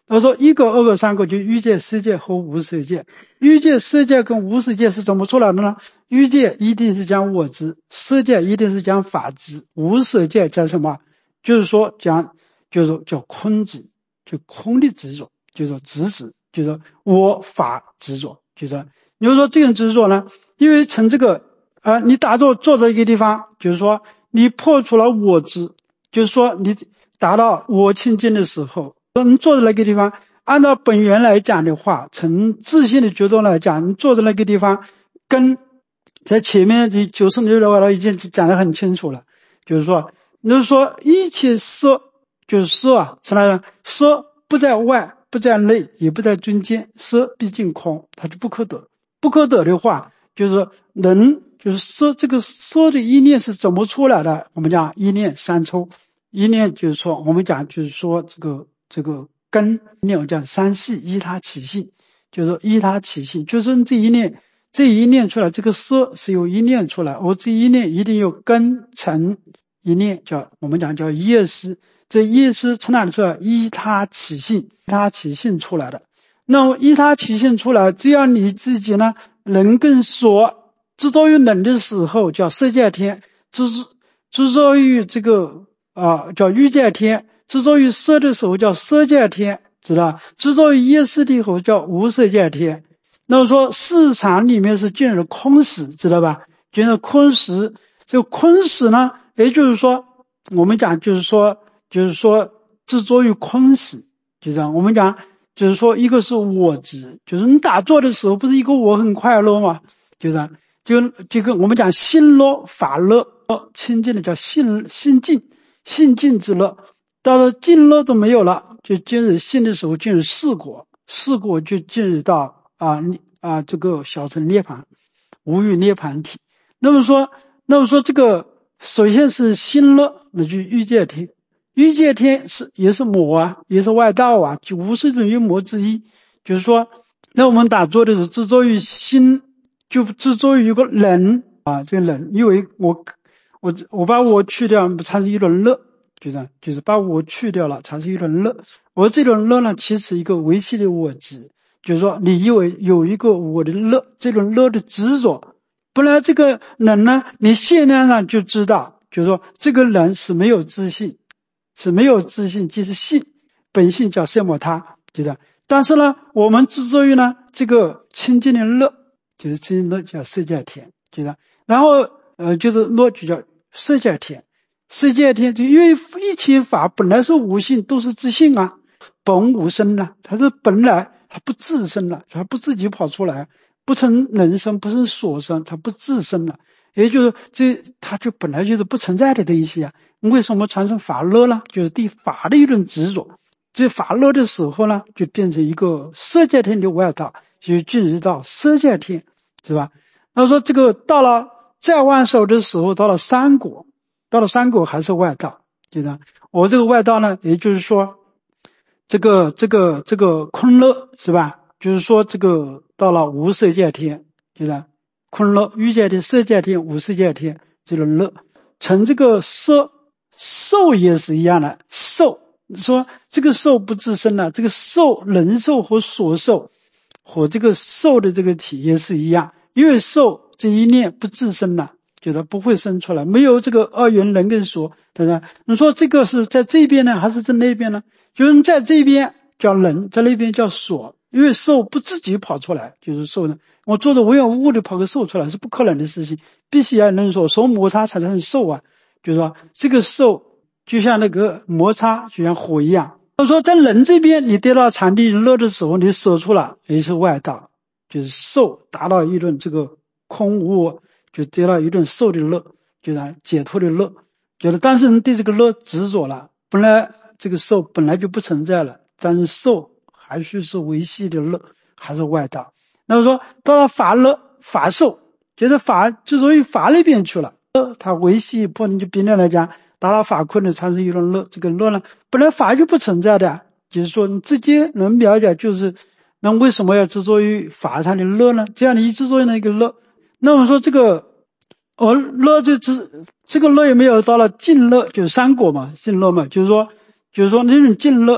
他说一个、二个、三个就欲界、色界和无色界。欲界、色界跟无色界是怎么出来的呢？欲界一定是讲我执，色界一定是讲法执，无色界讲什么？就是说就是叫空执，就空的执着，就是说执执，就是说我法执着，就是说你就说这种执着呢，因为从这个你打坐坐在一个地方，就是说你破除了我执，就是说你达到我清净的时候，你坐在那个地方，按照本源来讲的话，从自信的角度来讲，你坐在那个地方，跟在前面的96的话已经讲得很清楚了，就是说一切色，就是色从哪呢？色不在外，不在内，也不在中间，色毕竟空，它就不可得。不可得的话，就是说就是色，这个色的意念是怎么出来的？我们讲一念三抽，一念就是说我们讲就是说这个根念，我讲三系依他起性，就是说依他起性，就是你这一念出来，这个色是由一念出来，我这一念一定有根成一念，我们讲叫业识，这业识从哪里出来？依他起性，他起性出来的。那么依他起性出来，只要你自己呢能跟所执着于能的时候叫色界天，执着于这个叫欲界天，执着于色的时候叫色界天，知道？执着于业识的时候叫无色界天。那么说市场里面是进入空识，知道吧？进入空识，这个空识呢，也就是说我们讲就是说执着于空识，就这样。我们讲就是说一个是我执，就是你打坐的时候不是一个我很快乐吗？就这样，就跟我们讲心乐法乐，清净的叫心净之乐。到了净乐都没有了，就进入性的时候进入四果，四果就进入到这个小乘涅槃，无欲涅槃体。那么说这个首先是心乐，那就欲界天。欲界天也是魔也是外道就50种欲魔之一。就是说那我们打坐的时候执着于心，就执着于一个人这个人，因为我把我去掉产生一轮乐，就是把我去掉了产生一轮乐。我这轮乐呢其实一个维系的我执，就是说你以为有一个我的乐，这种乐的执着，本来这个人呢你限量上就知道，就是说这个人是没有自信，即是性，本性叫色摩他，对的。但是呢我们执着于呢这个清净的乐，就是清净乐叫色界天，对的。然后就是乐就叫色界天。色界天就因为一切法本来是无性，都是自性本无生它是本来它不自生它不自己跑出来，不成人生，不成所生，它不自生也就是它就本来就是不存在的东西为什么产生法乐呢？就是对法的一种执着。这法乐的时候呢，就变成一个色界天的外道，就进入到色界天，是吧？那说这个到了再往手的时候，到了三果还是外道，对的。我这个外道呢，也就是说这个空乐，是吧？就是说这个到了无色界天，对的。空乐欲界的色界天、无色界天，这个乐成这个受也是一样的。受说这个受不自身这个受人受和所受和这个受的这个体也是一样，因为受这一念不自身就是不会生出来，没有这个二元人跟所，对吧？你说这个是在这边呢还是在那边呢？就是在这边叫人，在那边叫所，因为受不自己跑出来，就是受呢。我做的无缘无故的跑个受出来是不可能的事情，必须要能说受摩擦才能受就是说这个受就像那个摩擦就像火一样。他说在人这边你得到禅定乐的时候，你舍出来也是外道，就是受达到一种这个空无，就得到一种受的乐，就是解脱的乐。就是但是人对这个乐执着了，本来这个受本来就不存在了，但是受还须是维系的乐，还是外道。那么说到了法乐法受，就是法就属于法那边去了，它维系不能就别人来讲达到法空的产生一种乐，这个乐呢本来法就不存在的，就是说你直接能了解，就是那为什么要执着于法上的乐呢？这样你一执着于那个乐，那么说这个乐这个乐也没有到了净乐，就是三果嘛，净乐嘛，就是说那种净乐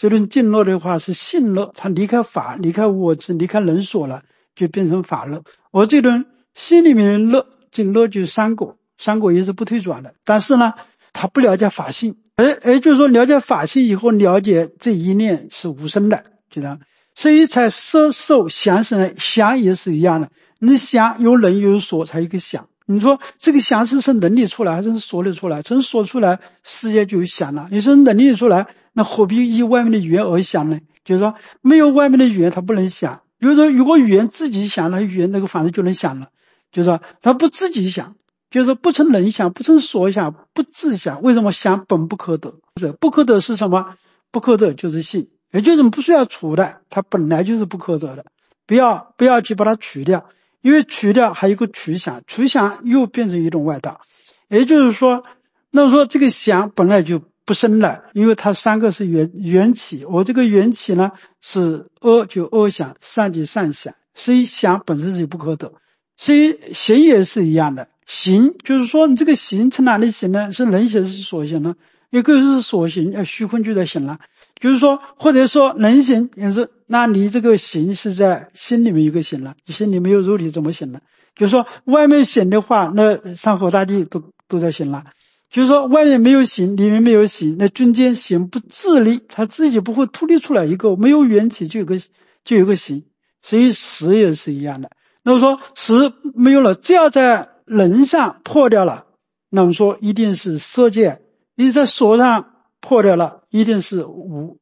这论静乐的话是性乐，它离开法，离开我执，离开人所了，就变成法乐。而这轮心里面的乐，静乐就是三果，三果也是不退转的。但是呢，他不了解法性，就是说了解法性以后，了解这一念是无生的，就这样。所以才色受想生，想也是一样的。你想有人有所才一个想，你说这个想是能力出来还是所力出来？从所出来，世界就有想了。你说能力出来，那何必依外面的语言而想呢？就是说没有外面的语言，他不能想。比如说，如果语言自己想，那语言那个反正就能想了。就是说他不自己想，就是说不成人想，不成所想，不自想。为什么想本不可得？不可得是什么？不可得就是性。也就是不需要除的，它本来就是不可得的，不要去把它取掉，因为取掉还有一个取想，取想又变成一种外道。也就是说，那么说这个想本来就不生了，因为它三个是缘起，我这个缘起呢是恶就恶想，善就善想，所以想本身是不可得。所以行也是一样的，行就是说你这个行从哪里行呢？是人行是所行呢？一个是所行，虚空就在行了。就是说，或者说人行也是，那你这个行是在心里面一个行了，心里没有肉体怎么行呢？就是说外面行的话，那山河大地都在行了。就是说外面没有行，里面没有行，那中间行不自立，他自己不会突立出来一个，没有缘起就有个行。所以识也是一样的。那么说识没有了，只要在人上破掉了，那么说一定是色界，你在所上破掉了，一定是无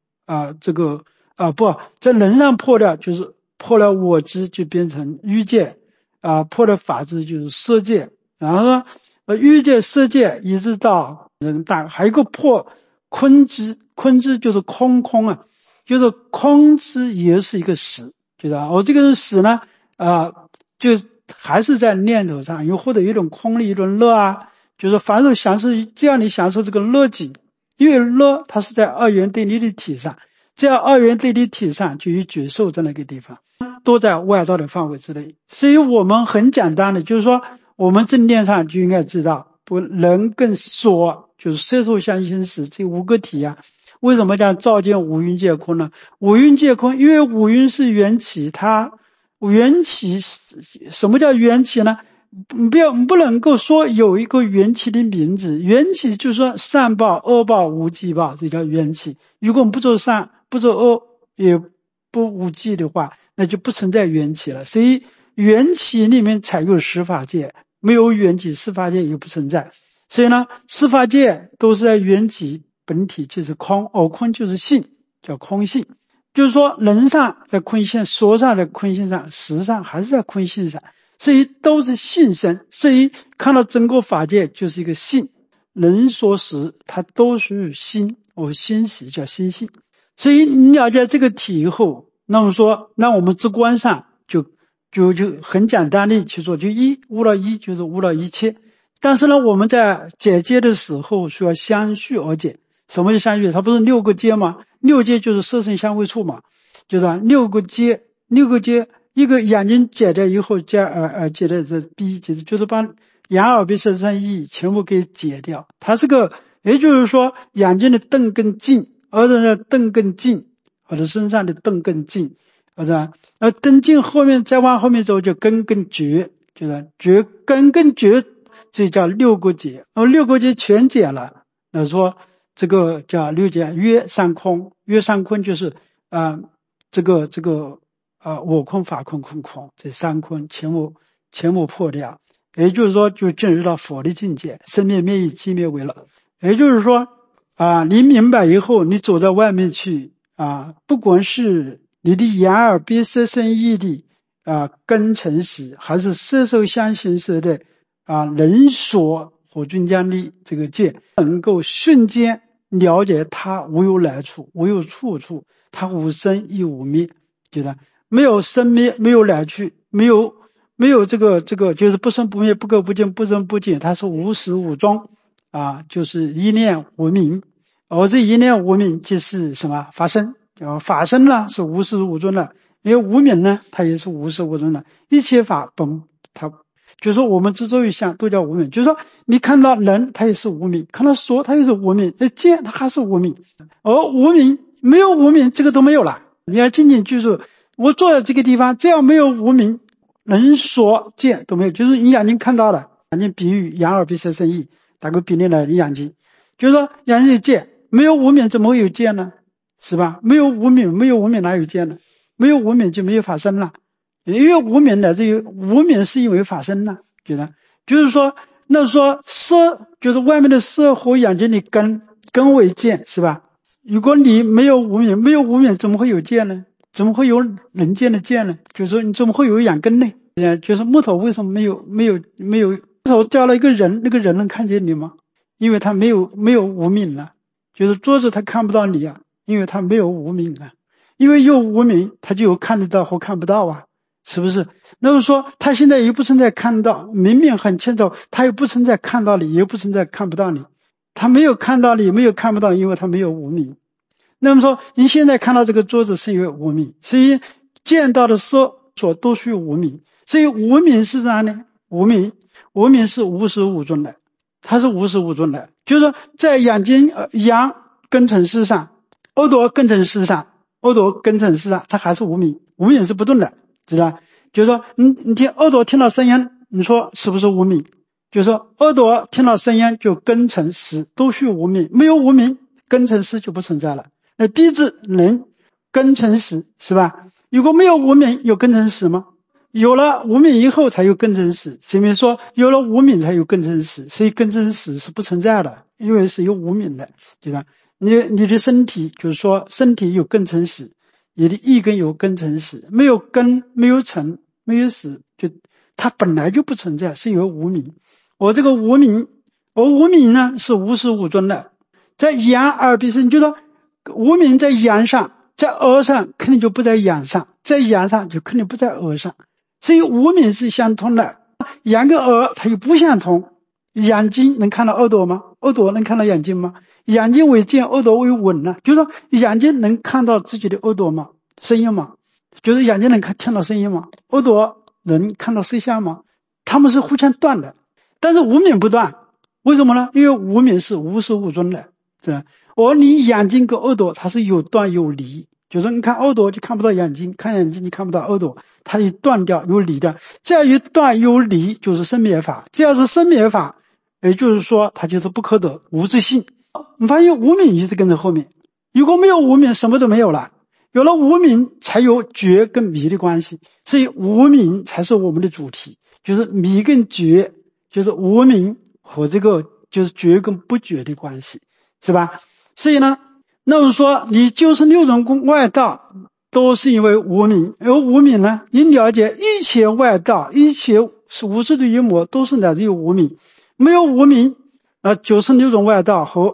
在人上破掉，就是破了我执，就变成欲界破了法执就是色界，然后呢欲界色界一直到人大，还有一个破空知，空知就是空就是空知也是一个识，觉得我这个识呢就还是在念头上，又或者一种空力一种乐就是凡是享受，只要你享受这个乐境，因为乐它是在二元对立的体上，只要二元对立体上就有觉受在那个地方，都在外道的范围之内。所以我们很简单的就是说，我们正念上就应该知道，不人跟所就是色受想行识这五个体为什么叫照见五蕴皆空呢？五蕴皆空，因为五蕴是缘起，它缘起什么叫缘起呢？不能够说有一个缘起的名字，缘起就是说善报、恶报、无记报，这叫缘起。如果不做善、不做恶，也不无记的话，那就不存在缘起了。所以缘起里面才有十法界，没有缘起，十法界也不存在。所以呢，十法界都是在缘起本体就是空，而空就是性，叫空性。就是说人上在空性，所上在空性上，实上还是在空性上，所以都是性生。所以看到整个法界就是一个性，人所识它都属于心，我心识叫心性。所以你了解这个体以后，那么说那我们直观上就很简单的去做，就悟了一就是悟了一切。但是呢，我们在解结的时候需要相续而解。什么是相续？它不是六个阶吗？六阶就是色身相会处嘛，就是六个阶，一个眼睛解掉以后，解的这鼻就是把眼耳鼻舌身意全部给解掉。它是个，也就是说眼睛的瞪更近，耳朵的瞪更近，或者身上的瞪更近，或者瞪近后面再往后面走就根更觉，就是觉根更觉，这叫六个解。六个解全解了，那说这个叫六解约三空，约三空就是我空法空空空，这三空全部破掉，也就是说就进入到佛的境界，生灭灭以寂灭为乐。也就是说你明白以后，你走到外面去不管是你的眼耳鼻舌身意的根尘识，还是色受想行识的人所和均将的这个界，能够瞬间了解它无有来处，无有处处，它无生亦无灭，就是没有生灭，没有来去，没有这个就是不生不灭，不垢不净，不增不减，它是无始无终就是一念无明。而这一念无明就是什么？法身。法身呢是无始无终的，因为无明呢它也是无始无终的，一切法本它就是说我们之所以想都叫无明，就是说你看到人它也是无明，看到所它也是无明，见它还是无明，而无明没有无明这个都没有了。你要紧紧记住，我坐在这个地方，只要没有无明，人所见都没有，就是你眼睛看到了，眼睛比喻眼耳鼻舌身意，打个比例来，你眼睛就是说眼睛有见，没有无明怎么会有见呢？是吧？没有无明哪有见呢？没有无明就没有法身了，因为无明来自于无明是因为法身了，觉得就是说，那说色就是外面的色和眼睛的根为见，是吧？如果你没有无明怎么会有见呢？怎么会有人见的见呢？就是说你怎么会有眼根呢？就是木头为什么没有木头掉了一个人，那个人能看见你吗？因为他没有无明了。就是桌子他看不到你啊，因为他没有无明啊。因为有无明，他就有看得到或看不到啊，是不是？那么说他现在又不存在看到，明明很清楚，他又不存在看到你，也不存在看不到你。他没有看到你，没有看不到，因为他没有无明。那么说你现在看到这个桌子是因为无明，所以见到的所都需无明。所以无明是啥呢？无明是无始无终的，它是无始无终的，就是说在眼睛阳根尘世上，耳朵根尘世上，它还是无明，无明是不动的，知道？就是说你听耳朵听到声音，你说是不是无明？就是说耳朵听到声音就根尘识都需无明，没有无明根尘识就不存在了。那鼻子能根尘识，是吧？如果没有无明有根尘识吗？有了无明以后才有根尘识，前面说有了无明才有根尘识，所以根尘识是不存在的，因为是有无明的。就是你的身体，就是说身体有根尘识，你的意根有根尘识，没有根没有尘没有识，就它本来就不存在，是有无明。我这个无明呢是无始无终的，在眼耳鼻舌，就说无明在眼上，在耳上肯定就不在眼上，在眼上就肯定不在耳上，所以无明是相通的。眼跟耳它又不相同，眼睛能看到耳朵吗？耳朵能看到眼睛吗？眼睛为见，耳朵为闻呢，就是说眼睛能看到自己的耳朵吗？声音吗？就是眼睛能听到声音吗？耳朵能看到声响吗？他们是互相断的，但是无明不断，为什么呢？因为无明是无始无终的，是吧？你眼睛跟耳朵它是有断有离，就是你看耳朵就看不到眼睛，看眼睛就看不到耳朵，它就断掉有离的。这样一断有离就是生灭法，这样是生灭法，也就是说它就是不可得无自性。你发现无明一直跟在后面，如果没有无明什么都没有了，有了无明才有觉跟迷的关系，所以无明才是我们的主题，就是迷跟觉，就是无明和这个就是觉跟不觉的关系，是吧？所以呢，那么说你96种外道都是因为无明，而无明呢，你了解一切外道，一切是无始的阴魔都是来自于无明，没有无明96种外道和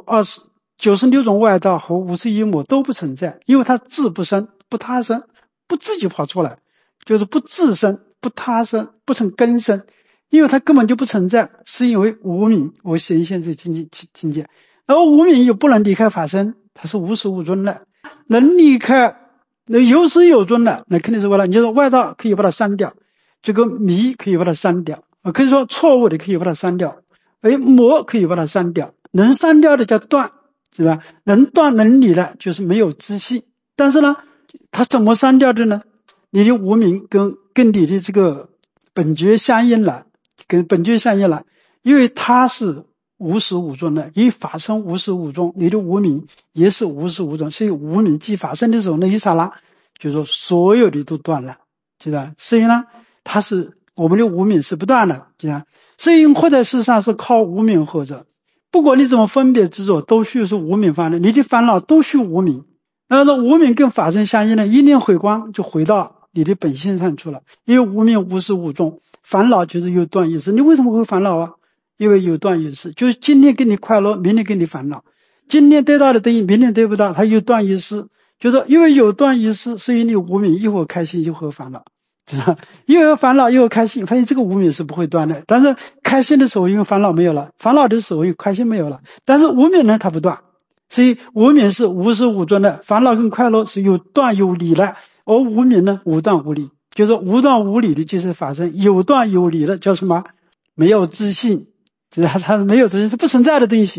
96种外道和无始阴魔都不存在，因为它自不生不他生，不自己跑出来，就是不自生不他生，不成根生，因为它根本就不存在，是因为无明我显现这境界。而无明又不能离开法身，它是无始无终的，能离开有始有终的，那肯定是为了，你说外道可以把它删掉，这个迷可以把它删掉，可以说错误的可以把它删掉，魔可以把它删掉，能删掉的叫断，是吧？能断能离的就是没有知性。但是呢，它怎么删掉的呢？你的无明跟你的这个本觉相应了，因为它是无始无终的，因为法身无始无终，你的无明也是无始无终，所以无明即法身的时候，那一刹那就是说所有的都断了，知道？所以呢，它是我们的无明是不断的，知道？所以活在世上是靠无明活着，不管你怎么分别执着，都需是无明烦恼，你的烦恼都需无明。那无明跟法身相应的，一念回光就回到你的本性上去了，因为无明无始无终，烦恼就是有断有失。你为什么会烦恼啊？因为有断有失，就是今天给你快乐，明天给你烦恼，今天得到的东西明天得不到，它有断有失，就是因为有断有失，所以你无明一会儿开心一会儿烦恼，知道？一会儿烦恼一会儿开心，发现这个无明是不会断的。但是开心的时候因为烦恼没有了，烦恼的时候又开心没有了，但是无明呢它不断，所以无明是无始无终的，烦恼跟快乐是有断有离的，而无明呢无断无离，就是无断无离的就是法身，有断有离的叫什么？没有自信，就是它没有自信，是不存在的东西。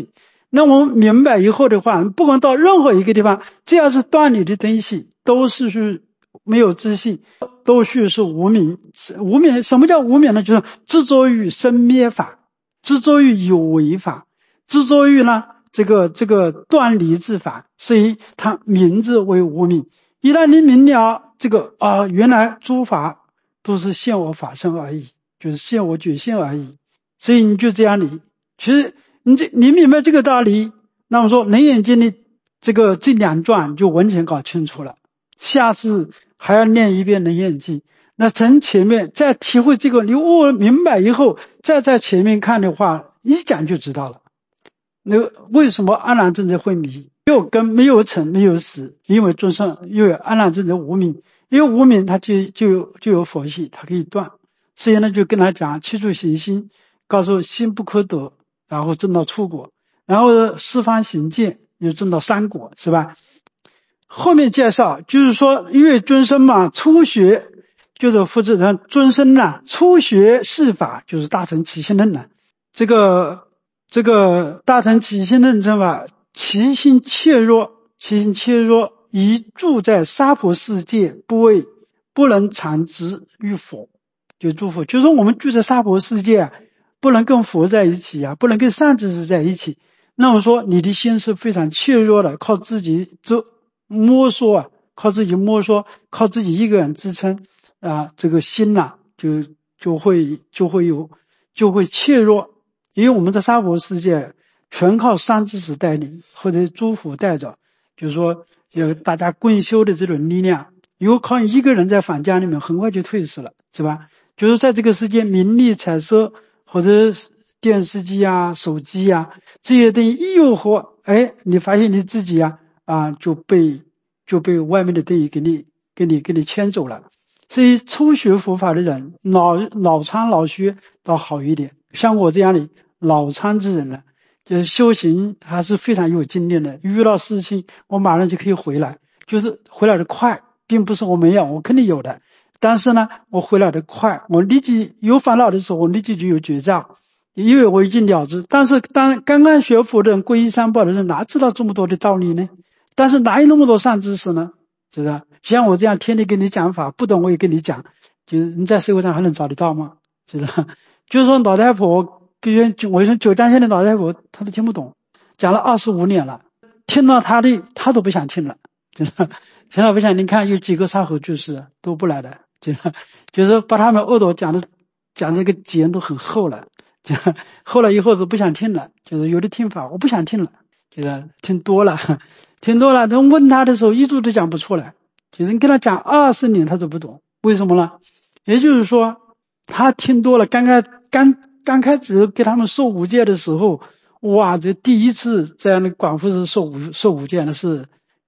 那我们明白以后的话，不管到任何一个地方，只要是断理的东西，都是没有自信，都是无明。无明，什么叫无明呢？就是执着于生灭法，执着于有为法，执着于呢这个断离之法，所以它名字为无明。一旦你明了这个原来诸法都是现我法身而已，就是现我觉性而已，所以你就这样理。其实你明白这个道理，那么说楞严经的这2段就完全搞清楚了。下次还要念一遍楞严经，那从前面再体会这个，你明白以后，再在前面看的话，一讲就知道了。那为什么阿难正在会迷？没有根，没有尘，没有识，因为众生，因为阿难正在无明，因为无明它就有佛系，它可以断。所以呢，就跟他讲七处行心，告诉心不可得，然后证到初果，然后四方行见又证到3果，是吧？后面介绍就是说，因为尊生嘛，初学就是复制成尊生呢，初学释法就是大乘起心论呢。这个大乘起心论证法，其心怯弱，以住在娑婆世界，不能常执于佛，就诸佛，就是说我们住在娑婆世界不能跟佛在一起不能跟善知识在一起。那么说你的心是非常怯弱的，靠自己摸索靠自己摸索，靠自己一个人支撑这个心就会怯弱。因为我们在娑婆世界全靠善知识带领，或者诸佛带着，就是说有大家共修的这种力量。如果靠一个人在坊间里面，很快就退失了，是吧？就是在这个世界，名利彩色或者电视机手机这些东西一诱惑，你发现你自己就被外面的东西给你牵走了。所以初学佛法的人，老参老学倒好一点。像我这样的老参之人呢，就是修行还是非常有精力的，遇到事情我马上就可以回来，就是回来的快，并不是我没有，我肯定有的，但是呢我回来的快，我立即有烦恼的时候，我立即就有绝招，因为我已经了知。但是当刚刚学佛的人，皈依三宝的人，哪知道这么多的道理呢？但是哪有那么多善知识呢？是不是？像我这样天天跟你讲法，不懂我也跟你讲，就是你在社会上还能找得到吗？是不是？就是说老太婆，我说九江县的老太婆，她都听不懂，讲了25年了，听到她都不想听了，就是听到不想听。看有几个沙河居士都不来的，就是把他们耳朵讲这个结都很厚了，厚了以后就不想听了，就是有的听法我不想听了，就是听多了，等问他的时候一句都讲不出来，就是你跟他讲20年他都不懂，为什么呢？也就是说他听多了，刚开始给他们受五戒的时候，哇，这第一次在那广富寺受五戒呢是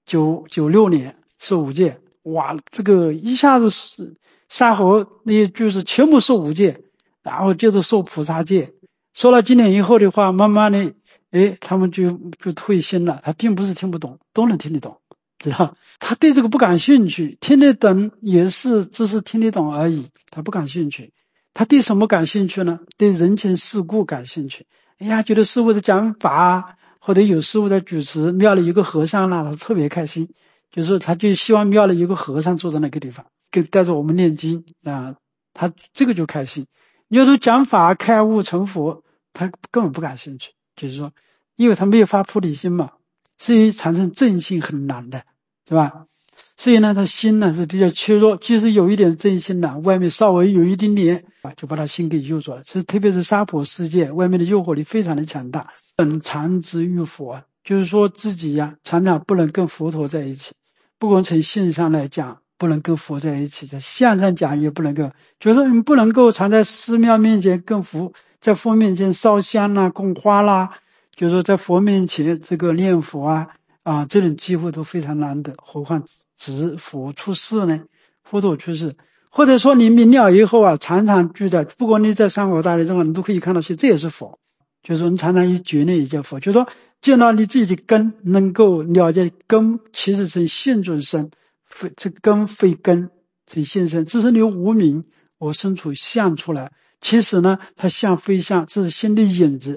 96年受五戒，哇，这个一下子是沙河那些居士全部受五戒，然后接着受菩萨戒，受了几年以后的话，慢慢的他们就退心了。他并不是听不懂，都能听得懂，知道？他对这个不感兴趣，听得懂也是只是听得懂而已，他不感兴趣。他对什么感兴趣呢？对人情世故感兴趣。觉得师父的讲法或者有师父的主持，庙里有个和尚他特别开心，就是他就希望庙里有个和尚坐在那个地方，带着我们念经他这个就开心。有时候讲法开悟成佛，他根本不感兴趣，就是说因为他没有发菩提心嘛，所以产生正信很难的，是吧？所以呢他心呢是比较脆弱，即使有一点正心外面稍微有一点点就把他心给诱住了。特别是娑婆世界外面的诱惑力非常的强大，常执于佛，就是说自己常常不能跟佛陀在一起，不管从性上来讲不能跟佛在一起，在相上讲也不能够，就是说你不能够常在寺庙面前跟佛，在佛面前烧香供花啦，就是说在佛面前这个念佛这种机会都非常难得，何况指佛出世呢？佛陀出世，或者说你明了以后常常聚在，不管你在三宝大礼中你都可以看到，这也是佛。就是说你常常以觉念也叫佛，就是说见到你自己的根，能够了解根其实是现准生，这根非根成现身，只是你无明我身处相出来，其实呢它相非相，这是心的影子。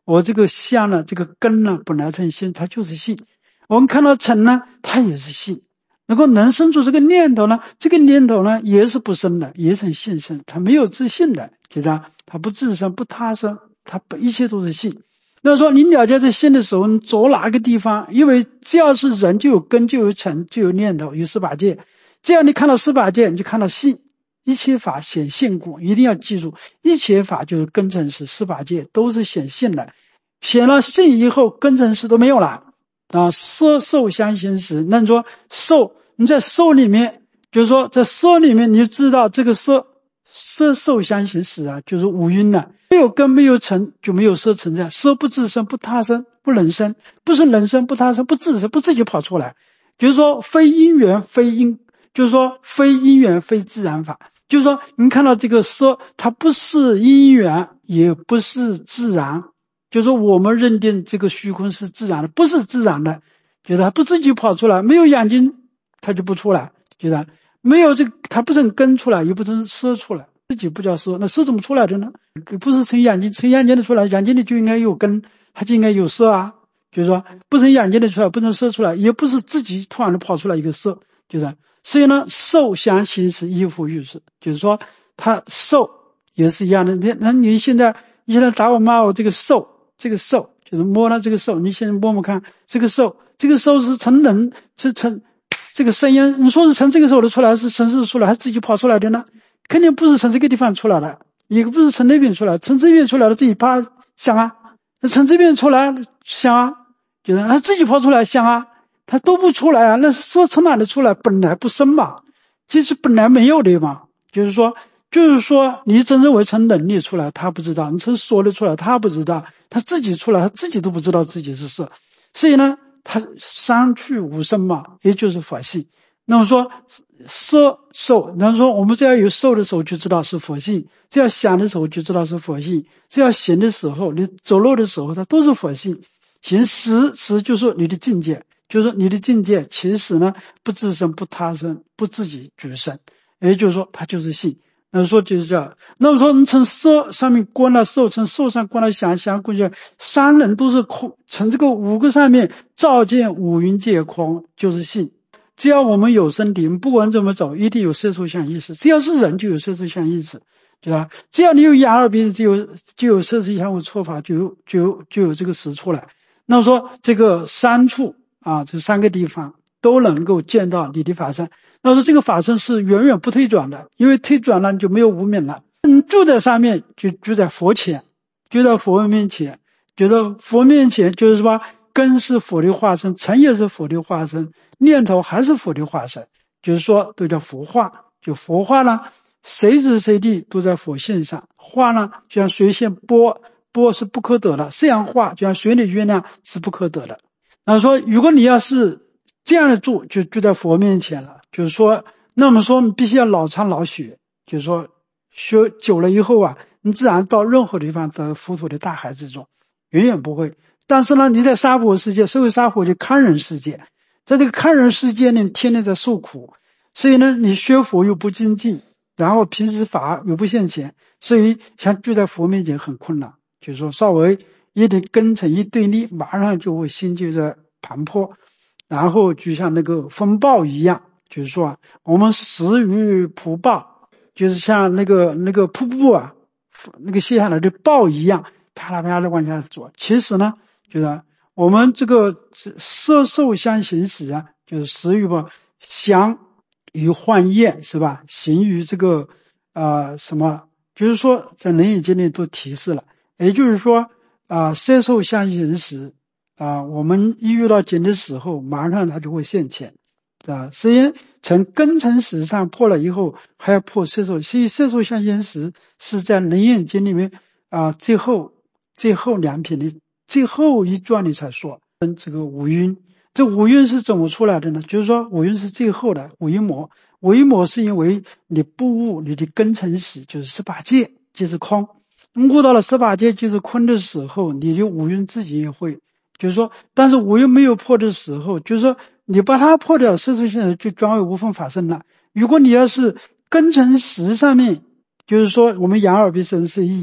我这个相呢，这个根呢，本来成性，它就是性。我们看到尘呢，它也是性。能生出这个念头呢，这个念头呢也是不生的，也成性生，它没有自性的，就这样，它不自生不他生，它一切都是性。那说你了解这性的时候，你走哪个地方？因为只要是人就有根，就有尘，就有念头，有18界。只要你看到18界，你就看到性。一切法显性故，一定要记住，一切法就是根尘识，18界都是显性的。显了性以后，根尘识都没有了啊。色受相行识，那你说受，你在受里面，就是说在色里面，你知道这个色受相行识啊，就是五蕴的，没有根没有尘就没有色存在。色不自生不他生不能生，不是能生不他生不自生不自己跑出来，就是说非因缘非因，就是说非因缘非自然法。就是说你看到这个色，它不是因缘也不是自然，就是说我们认定这个虚空是自然的，不是自然的，觉得它不自己跑出来，没有眼睛它就不出来，觉得没有这个它不成根出来也不成色出来，自己不叫色，那色怎么出来的呢？不是成眼睛，成眼睛的出来，眼睛里就应该有根，它就应该有色啊。就是说不成眼睛的出来，不成色出来，也不是自己突然的跑出来一个色，就是所以呢，受相行识依附于是，就是说它受也是一样的。那你现在打我骂我这个受，这个受就是摸了这个受，你现在摸摸看这个受是成能是成这个声音，你说是成这个时候的出来，是成是出来还是自己跑出来的呢？肯定不是从这个地方出来的，也不是从那边出来，从这边出来的自己爬想啊，从这边出来想啊，就是他自己跑出来想啊，他都不出来啊，那说从哪里出来？本来不生嘛，其实本来没有的嘛。就是说你真认为从能力出来，他不知道；你从说的出来，他不知道；他自己出来，他自己都不知道自己是色。所以呢，他三去无生嘛，也就是佛性。那么说色受，那么说我们只要有受的时候就知道是佛性，只要想的时候就知道是佛性，只要行的时候，你走路的时候，它都是佛性。行识就是你的境界，就是你的境界其实呢不自生不他生不自己具生，也就是说它就是性。那么说就是这样。那么说你从色上面观了受，从受上观了想过去，三人都是空，从这个五个上面照见五蕴皆空，就是性。只要我们有身体，不管怎么走，一定有色受想意识。只要是人就有色受想意识，对吧？只要你有眼耳鼻子，就有色受想无错法，就有这个识出来。那么说这个三处啊，这三个地方都能够见到你的法身。那么说这个法身是远远不退转的，因为退转了你就没有无明了。你住在上面就住在佛前，就在佛面前，觉得佛面前就是说根是佛的化身，尘也是佛的化身，念头还是佛的化身，就是说都叫佛化。就佛化呢，随时随地都在佛性上，化呢就像水线波是不可得的，这样化就像水里月亮是不可得的。那说如果你要是这样的住，就住在佛面前了，就是说那么说你必须要老参老学，就是说学久了以后啊，你自然到任何地方得浮屠的大海之中，远远不会。但是呢，你在娑婆世界，社会娑婆就看人世界，在这个看人世界呢，天天在受苦，所以呢，你学佛又不精进，然后平时法又不现前，所以想住在佛面前很困难。就是说稍微一点根尘一对立，马上就会心就在盘破，然后就像那个风暴一样，就是说啊，我们死于瀑布，就是像那个瀑布啊，那个泻下来的暴一样，啪啦啪啦往下走。其实呢，就是我们这个色受相行识啊，就是识于吧，相于幻业是吧？行于这个什么？就是说在楞严经里都提示了，也就是说色受相行识我们一遇到境的时候，马上它就会现前所以从根尘识上破了以后，还要破色受。所以色受相行识是在楞严经里面最后两品的最后一段里才说这个五蕴。这五蕴是怎么出来的呢？就是说五蕴是最后的五蕴魔，五蕴魔是因为你不悟你的根尘识，就是18界就是空，悟到了18界就是空的时候，你的五蕴自己也会，就是说但是五蕴没有破的时候，就是说你把它破掉，色受现就转为无分法身了。如果你要是根尘识上面，就是说我们眼耳鼻舌身意，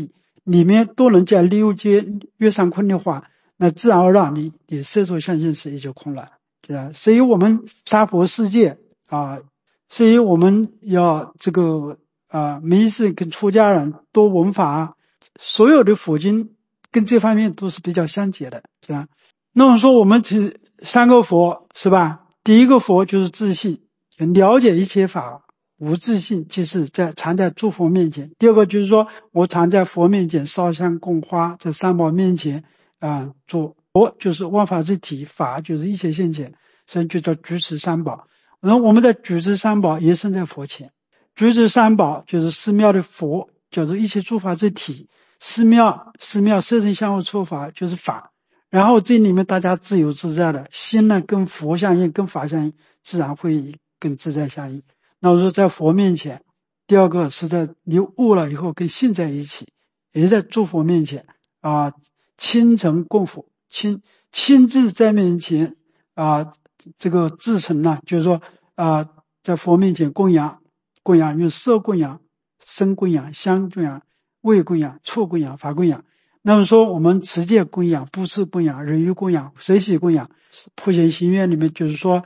里面都能加6阶月上坤的话，那自然而然你色受相性时也就空了，对吧？所以我们杀佛世界所以我们要这个没事跟出家人多闻法，所有的佛经跟这方面都是比较相结的，是吧？那么说我们3个佛是吧？第一个佛就是自信，了解一切法无自信，就是常在诸佛面前。第二个就是说我常在佛面前烧香供花，在三宝面前做佛就是万法之体，法就是一切现前，所以就叫举持三宝。然后我们在举持三宝也身在佛前，举持三宝就是寺庙的佛，叫做一切诸法之体，寺庙色身相互处法就是法，然后这里面大家自由自在的心呢跟佛相应跟法相应，自然会跟自在相应。那我说在佛面前，第二个是在你悟了以后跟性在一起，也在诸佛面前亲诚供佛，亲自在面前这个至诚呢，就是说在佛面前供养用色供养、身供养、香供养、味供养、触供养、法供养。那么说我们持戒供养、布施供养、忍辱供养、随喜供养，普贤行愿里面就是说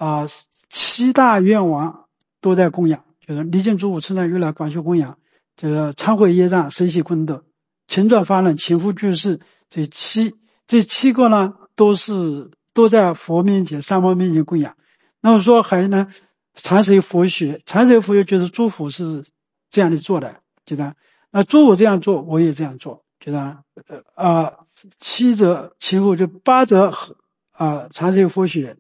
7大愿望都在供养，就是离境诸佛称赞如来广修供养，就是忏悔业障、随喜功德、勤转发愿、勤护居士，这七个呢都在佛面前三宝面前供养。那么说还呢禅随佛学就是诸佛是这样的做的，觉得那诸佛这样做我也这样做，觉得7者勤护，就8者禅随佛学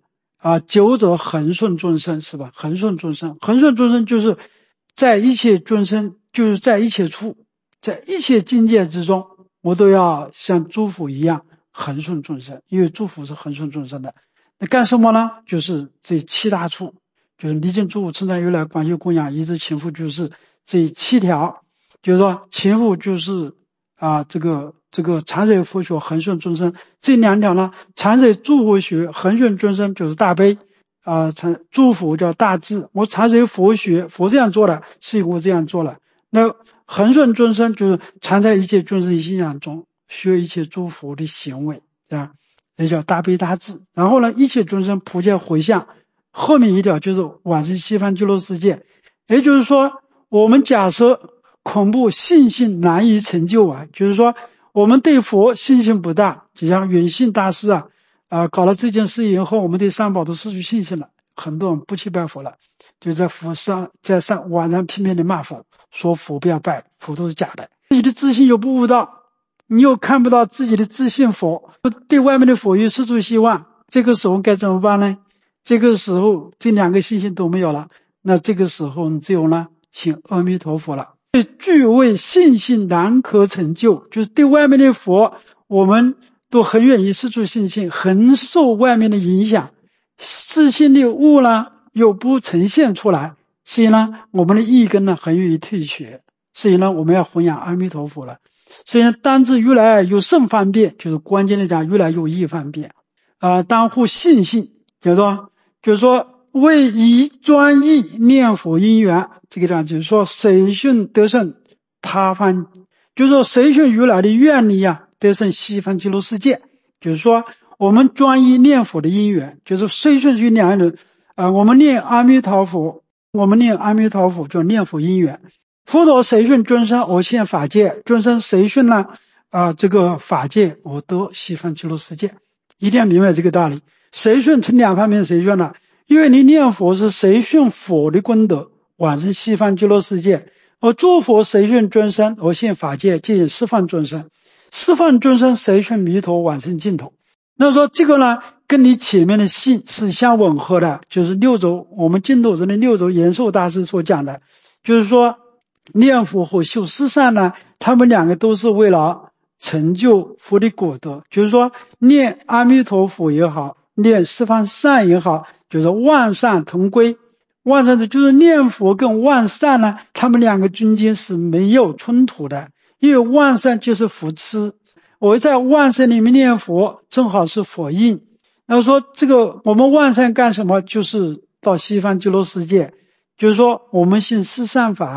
9者恒顺众生，是吧？恒顺众生就是在一切众生，就是在一切处，在一切境界之中，我都要像诸佛一样恒顺众生，因为诸佛是恒顺众生的。那干什么呢？就是这7大处，就是离境诸佛称赞如来广修供养一直勤护居士这7条，就是说勤护就是这个禅随佛学恒顺众生，这2条呢，禅随诸佛学恒顺众生就是大悲诸佛叫大智，我禅随佛学佛这样做了，是我这样做了。那恒顺众生就是常在一切众生信仰中学一切诸佛的行为，也叫大悲大智。然后呢，一切众生普皆回向，后面一条就是往生西方极乐世界。也就是说我们假设恐怖信心难以成就就是说我们对佛信心不大，就像远信大师搞了这件事以后，我们对三宝都失去信心了，很多人不去拜佛了，就在网上拼命的骂佛，说佛不要拜，佛都是假的，自己的自信又不悟到，你又看不到自己的自信佛，对外面的佛又失去希望，这个时候该怎么办呢？这个时候这2个信心都没有了，那这个时候你只有呢信阿弥陀佛了。具为信心难可成就，就是对外面的佛我们都很愿意失去信心，很受外面的影响，自信的悟呢又不呈现出来，所以呢我们的意根呢很容易退却，所以呢我们要弘扬阿弥陀佛了。所以呢当知如来有甚方便，就是关键的讲如来有义方便当护信心，就是说为以专一念佛因缘，这个地方就是说谁信得胜他方，就是说谁信如来的愿力得胜西方极乐世界，就是说我们专一念佛的因缘，就是谁信于2人我们念阿弥陀佛就念佛因缘，佛陀谁信众生我现法界，众生谁信呢这个法界我得西方极乐世界，一定要明白这个道理。谁信成2方面谁信呢？因为你念佛是谁信佛的功德往生西方极乐世界，而诸佛谁信众生我现法界即释放众生，释放众生谁信弥陀往生净土。那说这个呢跟你前面的信是相吻合的，就是我们净土中的6轴延寿大师所讲的，就是说念佛和修四善呢，他们2个都是为了成就佛的果德，就是说念阿弥陀佛也好，念十方善也好，就是万善同归。万善的就是念佛跟万善呢，他们2个中间是没有冲突的，因为万善就是佛痴，我在万善里面念佛正好是佛印。那说这个我们万善干什么？就是到西方极乐世界，就是说我们信四善法，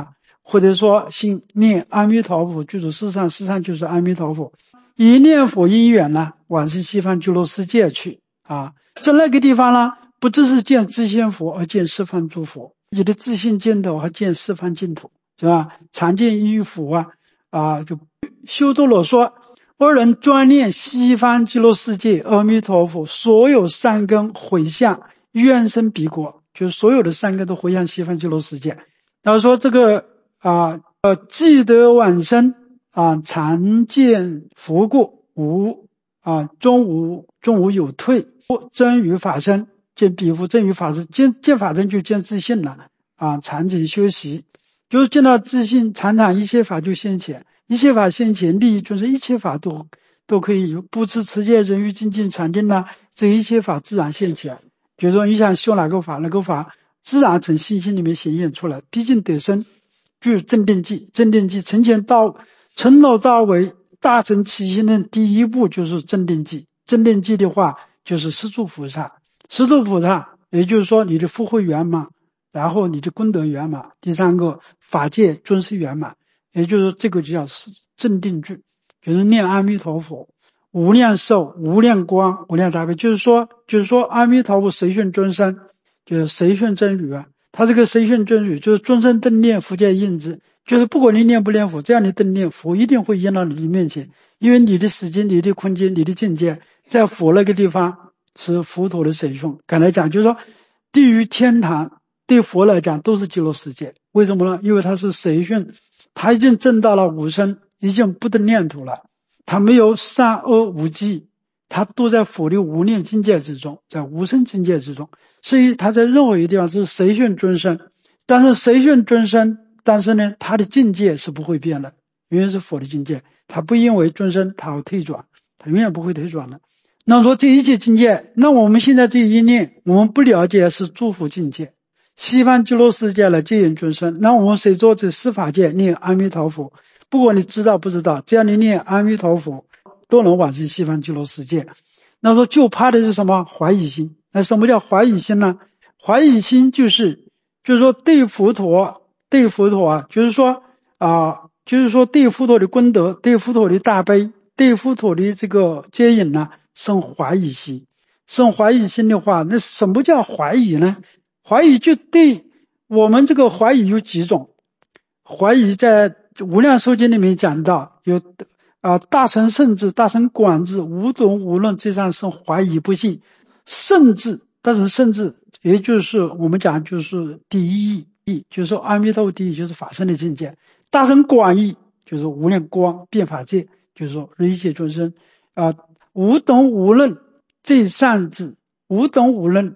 或者说心念阿弥陀佛，具足世上，世上就是阿弥陀佛。以念佛因缘呢，往生西方极乐世界去啊。在那个地方呢，不只是见自性佛，而见十方诸佛。你的自性净土和见十方净土，是吧？常见一佛就修多罗说，二人专念西方极乐世界阿弥陀佛，所有善根回向愿生彼国，就是所有的善根都回向西方极乐世界。然后说这个既得往生常见佛过，终无有退，真于法身，见彼佛真于法身，见法身就见自性了常见修习，就是见到自性，常常一切法就现前，一切法现前，利益众生，一切法都可以有不持持戒人欲精进禅定这一切法自然现前。就是说你想修哪个法自然从信心里面显现出来。毕竟得生具正定记，从头到尾大乘起心论第一步就是正定记。正定记的话就是十住菩萨，也就是说你的福慧圆满，然后你的功德圆满，第三个法界尊师圆满，也就是这个就叫正定句，就是念阿弥陀佛无量寿无量光无量大悲，就是说阿弥陀佛随顺众生，就是随顺真语他这个随顺真语就是众生登念佛界印之，就是不管你念不念佛，只要你登念佛一定会印到你的面前，因为你的时间你的空间你的境界在佛那个地方是佛陀的随顺。刚才讲就是说地狱天堂对佛来讲都是极乐世界，为什么呢？因为他是随顺，他已经证到了无生，已经不得念头了，他没有善恶无记，他都在佛的无念境界之中，在无生境界之中，所以他在任何一个地方是随顺尊生，但是呢他的境界是不会变的，因为是佛的境界，他不因为尊生他要退转，他永远不会退转的。那说这一切境界，那我们现在这一念我们不了解是诸佛境界，西方极乐世界来接引众生，那我们谁做这十法界念阿弥陀佛，不管你知道不知道，只要你念阿弥陀佛都能往生西方极乐世界。那说就怕的是什么？怀疑心。那什么叫怀疑心呢？怀疑心就是说对佛陀就是说对佛陀的功德，对佛陀的大悲，对佛陀的这个接引生怀疑心。生怀疑心的话，那什么叫怀疑呢？怀疑就对我们这个怀疑有几种。怀疑在无量寿经里面讲到有大乘圣智、大乘广智、无懂无论，这上生怀疑不信。圣智，大乘圣智也就是我们讲就是第一义，就是说阿弥陀佛第一就是法身的境界。大乘广义就是无量光遍法界，就是说一切众生无等无论最善智，无等无论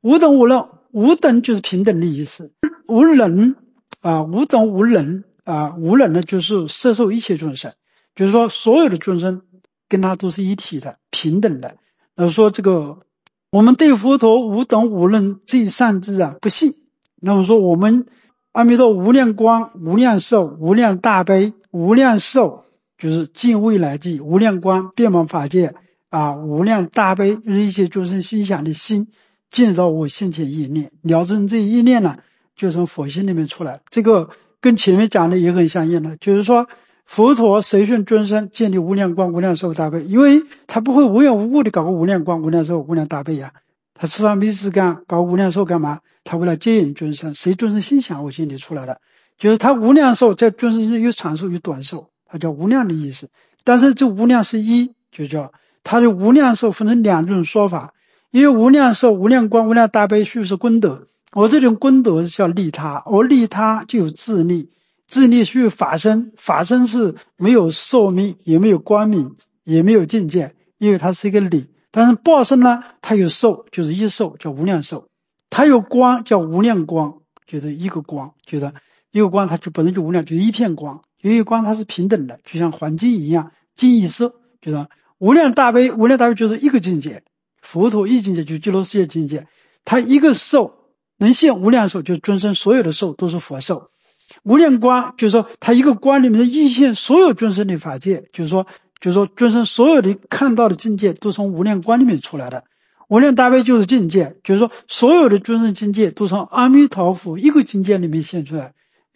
就是平等的意思，无人无等无人无人呢就是摄受一切众生，就是说所有的众生跟他都是一体的平等的。说这个我们对佛陀无等无论最善智不信，那么说我们阿弥陀无量光无量寿无量大悲，无量寿就是尽未来际，无量光遍满法界无量大悲一切众生心想的心进到我现前一念，了证这一念就从佛心里面出来。这个跟前面讲的也很相应的，就是说佛陀随顺众生建立无量光无量寿大悲，因为他不会无缘无故的搞个无量光无量寿无量大悲他吃饭没事干搞无量寿干嘛？他为了接引众生，随众生心想我心里出来的，就是他无量寿在众生中有长寿有短寿，他叫无量的意思。但是这无量是一，就叫他的无量寿分成两种说法，因为无量寿无量光无量大悲须是功德，我这种功德是叫利他，而利他就有自利，自利须法身，法身是没有寿命也没有光明也没有境界，因为它是一个理。但是报身它有寿，就是一寿叫无量寿，它有光叫无量光，就是一个光，就是一个光它就本身就无量，就是一片光，因为光它是平等的，就像环境一样，净一色，就是无量大悲就是一个境界，佛陀一境界就是极乐世界境界，它一个寿能现无量寿，就是众生所有的寿都是佛寿。无量光就是说它一个光里面的一现所有众生的法界，就是说众生所有的看到的境界都从无量光里面出来的。无量大悲就是境界，就是说所有的众生境界都从阿弥陀佛一个境界里面现出来，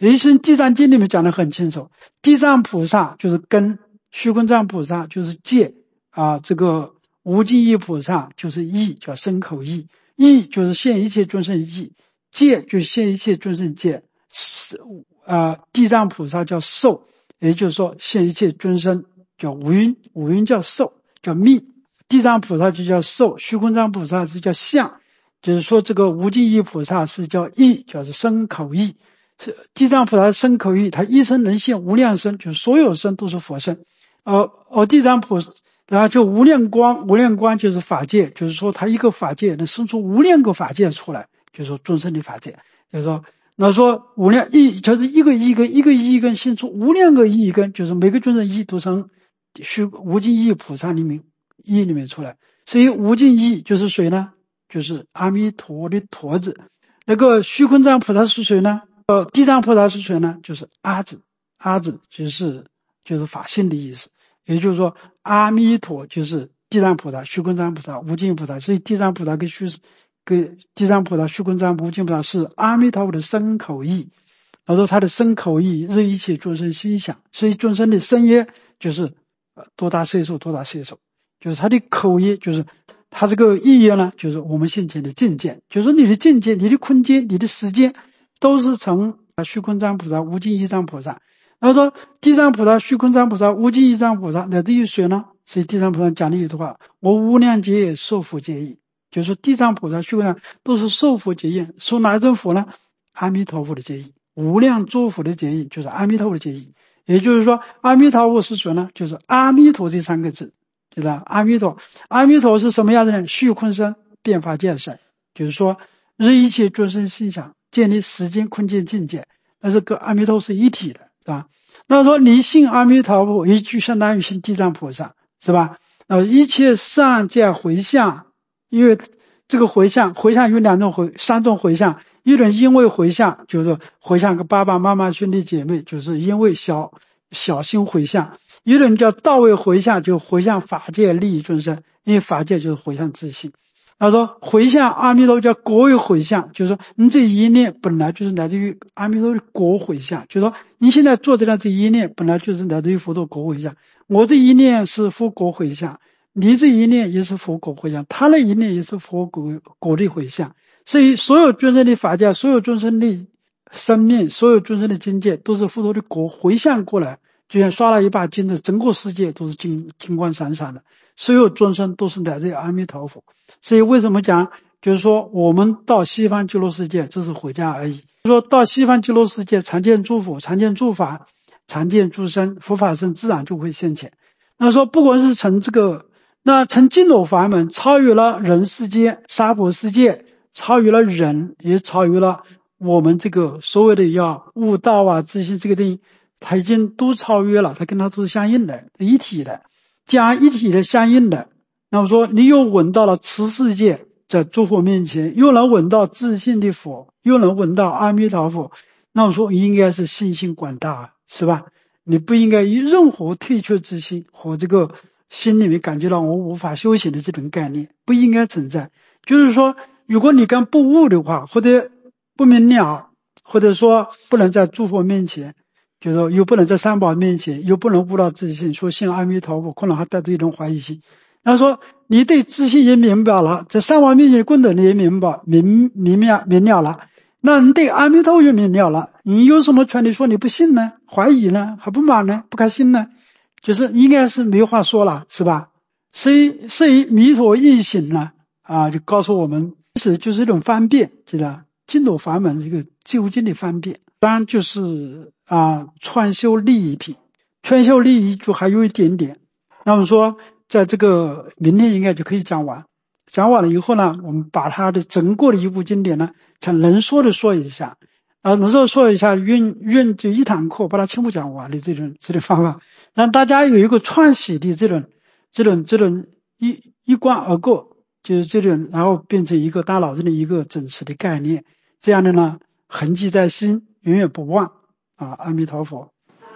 也就是《地藏经》里面讲得很清楚，地藏菩萨就是根，虚空藏菩萨就是戒这个无尽意菩萨就是意，叫身口意，意就是现一切众生意，戒就是现一切众生戒，地藏菩萨叫受，也就是说现一切众生叫五蕴，五蕴叫受，叫命，地藏菩萨就叫受，虚空藏菩萨是叫相，就是说这个无尽意菩萨是叫意，叫做身口意。地藏菩萨身口意，他一生能现无量身，就是所有身都是佛身。地藏菩萨然后就无量光，无量光就是法界，就是说他一个法界能生出无量个法界出来，就是说众生的法界，就是说那说无量意就是一个一个一根生出无量个一根，就是每个众生意都从无尽意菩萨里面意里面出来。所以无尽意就是谁呢？就是阿弥陀的陀字。那个虚空藏菩萨是谁呢？地藏菩萨是谁呢？就是阿字，阿字就是法性的意思。也就是说阿弥陀就是地藏菩萨、虚空藏菩萨、无尽菩萨，所以地藏菩萨跟地藏菩萨、虚空藏、无尽菩萨是阿弥陀佛的身口意。然后他的身口意日一切众生心想，所以众生的身业就是多大岁数多大岁数，就是他的口业，就是他这个意业呢，就是我们现前的境界，就是说你的境界、你的空间、你的时间都是从虚空藏菩萨、无尽意藏菩萨。然后说地藏菩萨、虚空藏菩萨、无尽意藏菩萨乃至于谁呢？所以地藏菩萨讲的一句话，我无量劫受佛劫意，就是说地藏菩萨、虚空藏都是受佛劫意，受哪一种佛呢？阿弥陀佛的劫意，无量诸佛的劫意，就是阿弥陀佛的劫意。也就是说阿弥陀佛是谁呢？就是阿弥陀这三个字，对吧？阿弥陀，阿弥陀是什么样的呢？虚空身变法界身，就是说日一切众生心想，建立时间空间境界，但是跟阿弥陀是一体的，是吧？那说你信阿弥陀佛，一句相当于信地藏菩萨，是吧？一切上界回向，因为这个回向有三种回向，一种因为回向，就是回向给爸爸妈妈兄弟姐妹，就是因为小心回向；一种叫到位回向，就回向法界利益众生，因为法界就是回向自信。他说回向阿弥陀叫果位回向，就是说你这一念本来就是来自于阿弥陀的果回向，就是说你现在做的这一念本来就是来自于佛陀果回向，我这一念是佛果回向，你这一念也是佛果回向，他那一念也是佛果的回向。所以所有众生的法界，所有众生的生命，所有众生的境界都是佛陀的果回向过来，就像刷了一把金子，整个世界都是金光闪闪的，所有众生都是来自于阿弥陀佛。所以为什么讲，就是说我们到西方极乐世界只是回家而已，说到西方极乐世界常见诸佛，常见诸法，常见诸身，佛法身自然就会现前。那说不管是成净土法门，超越了人世界、娑婆世界，超越了人，也超越了我们这个所谓的要悟道自信这个定义，它已经都超越了，它跟它都是相应的，一体的。既然一体的相应的，那么说你又闻到了此世界在诸佛面前，又能闻到自信的佛，又能闻到阿弥陀佛，那么说应该是信心广大，是吧？你不应该以任何退却之心和这个心里面感觉到我无法修行的这种概念不应该存在。就是说如果你敢不悟的话，或者不明了，或者说不能在诸佛面前，就是说又不能在三宝面前，又不能悟到自信，说信阿弥陀佛，可能还带着一种怀疑心。他说你对自信也明白了，在三宝面前功德你也明了了，那你对阿弥陀佛也明了了，你有什么权利说你不信呢？怀疑呢？还不满呢？不开心呢？就是应该是没话说了，是吧？所以弥陀一醒呢就告诉我们，其实就是一种方便，知道净土法门这个究竟的方便。当然就是串修利益品，串修利益就还有一点点。那么说在这个明天应该就可以讲完，讲完了以后呢，我们把它的整个的一部经典呢才能说的说一下能说一下，用这一堂课把它全部讲完的这种方法，让大家有一个串习的这种一贯而过，就是这种，然后变成一个大脑中的一个整齐的概念，这样的呢痕迹在心，永远不忘阿弥陀佛。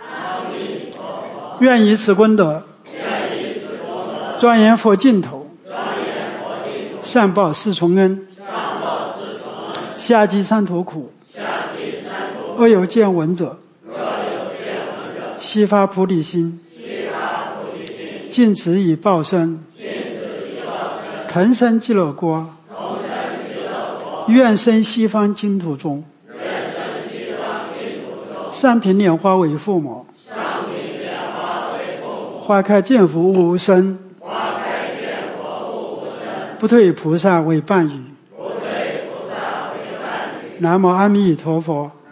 愿以此功德庄严佛净土，上报四重恩，下济三途苦， 若有见闻者，悉发菩提心，尽此以报身，腾生极乐国，愿生西方净土中，上品莲花为父母，花开见佛无生，不退菩萨为伴侣。南无阿弥陀佛。